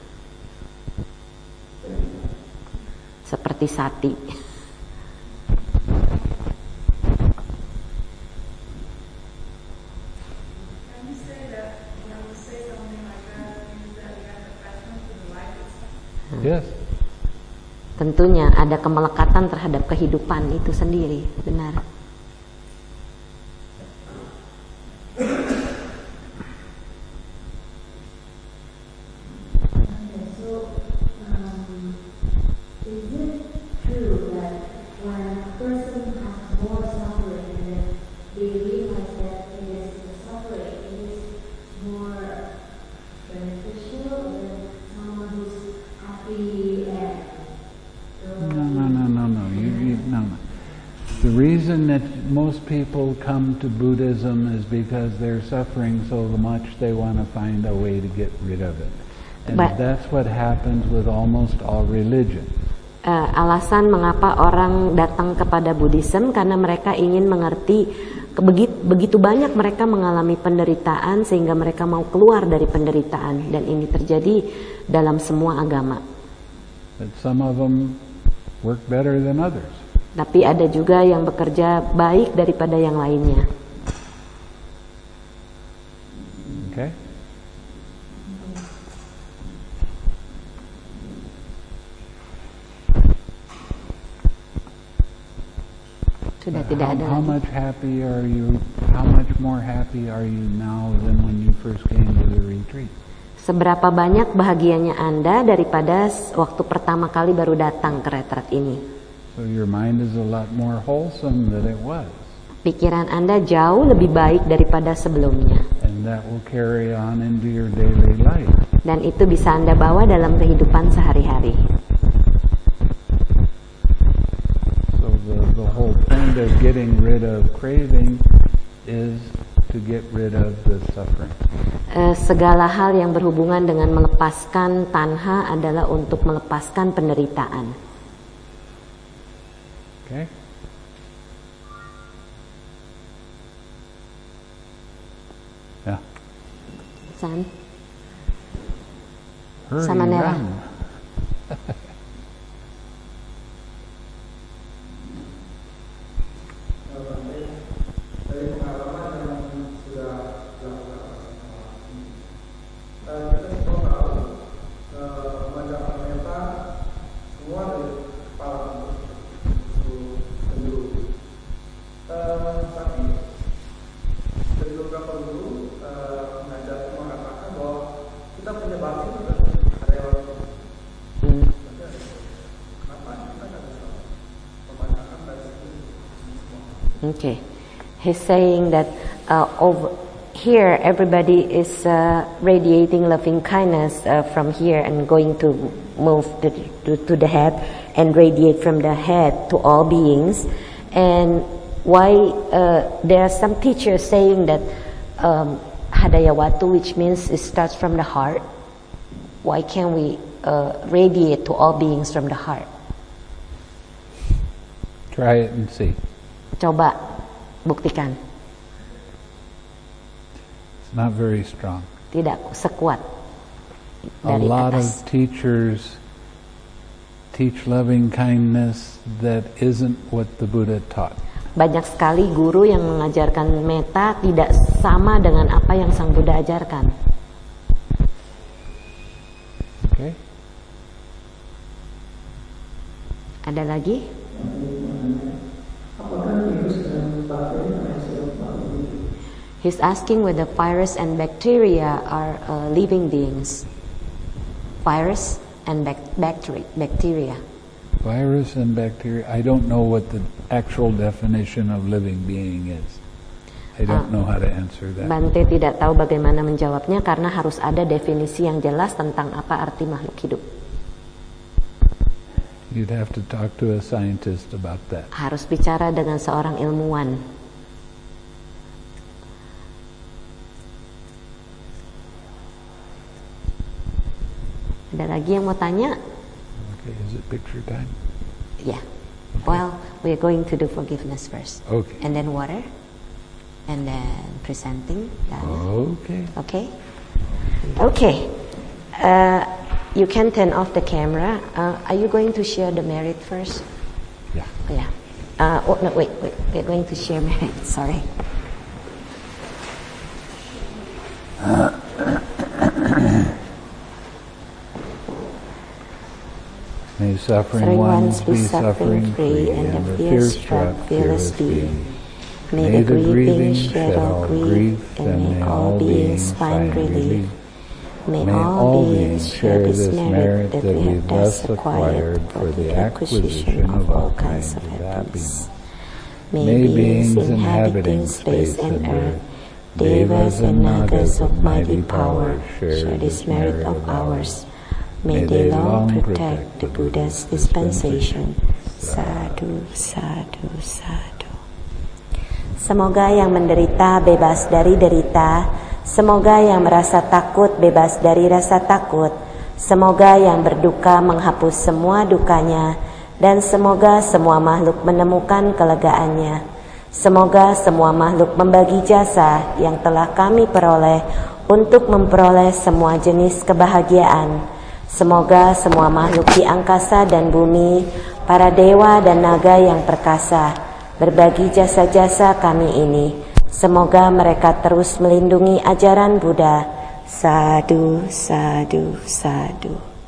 Seperti Sati. Yes. Tentunya ada kemelekatan terhadap kehidupan itu sendiri, benar. Most people come to Buddhism is because they're suffering so much they want to find a way to get rid of it. And But, that's what happens with almost all religions. uh, alasan mengapa orang datang kepada Buddhism karena mereka ingin mengerti begitu, begitu banyak mereka mengalami penderitaan sehingga mereka mau keluar dari penderitaan, dan ini terjadi dalam semua agama. But some of them work better than others. Tapi ada juga yang bekerja baik daripada yang lainnya. Okay? Sudah tidak ada how, how lagi. much happy are you? How much more happy are you now than when you first came to the retreat? Seberapa banyak bahagianya Anda daripada waktu pertama kali baru datang ke retret ini? So your mind is a lot more wholesome than it was. Pikiran Anda jauh lebih baik daripada sebelumnya. And that will carry on into your daily life. Dan itu bisa Anda bawa dalam kehidupan sehari-hari. So the, the whole point of getting rid of craving is to get rid of the suffering. Uh, segala hal yang berhubungan dengan melepaskan tanha adalah untuk melepaskan penderitaan. Okay? Yeah. San? Hurry, Sama Nera. run. Dari pengalaman yang sudah dilakukan, kita semua tahu menjaga meta semua dari kepala guru. Tapi dari beberapa guru mengajar mengatakan bahwa kita punya bangsa juga ada yang lain. Kenapa kita nggak bisa memanfaatkan dari sini semua? Okay. He's saying that uh, over here everybody is uh, radiating loving kindness uh, from here and going to move to, to, to the head and radiate from the head to all beings. And why uh, there are some teachers saying that um, Hadayawatu, which means it starts from the heart. Why can't we uh, radiate to all beings from the heart? Try it and see. Coba buktikan. It's not very strong. Tidak sekuat A dari lot of atas. teachers teach loving kindness that isn't what the Buddha taught. Banyak sekali guru yang mengajarkan metta tidak sama dengan apa yang Sang Buddha ajarkan. Okay? Ada lagi? He's asking whether virus and bacteria are uh, living beings. Virus and bac- bacteria. bacteria. Virus and bacteria, I don't know what the actual definition of living being is. I don't Ah. know how to answer that. Bante tidak tahu bagaimana menjawabnya karena harus ada definisi yang jelas tentang apa arti makhluk hidup. You'd have to talk to a scientist about that. Harus bicara dengan seorang ilmuwan. Ada lagi yang mau tanya? Okay, is it picture time? Yeah. Well, we're going to do forgiveness first. Okay. And then water. And then presenting. Dana. Okay. Okay? Okay. Uh, you can turn off the camera. Uh, are you going to share the merit first? Yeah. Oh, yeah. Uh, oh, no, wait, wait. We're going to share merit. Sorry. May suffering Suffering ones ones be suffering free, and the fear-struck fearless being. May the grieving shed all grief, and may all beings find relief. May all beings share this merit that we have thus acquired for the acquisition of all kinds of happiness. May beings inhabiting space and earth, devas and nagas of mighty power, share this merit of ours. May they long protect the Buddha's dispensation. Sadhu, sadhu, sadhu. Semoga yang menderita bebas dari derita. Semoga yang merasa takut bebas dari rasa takut. Semoga yang berduka menghapus semua dukanya. dan semoga semua makhluk menemukan kelegaannya. Semoga semua makhluk membagi jasa yang telah kami peroleh untuk memperoleh semua jenis kebahagiaan. Semoga semua makhluk di angkasa dan bumi, para dewa dan naga yang perkasa, berbagi jasa-jasa kami ini. Semoga mereka terus melindungi ajaran Buddha. Sadhu, sadhu, sadhu.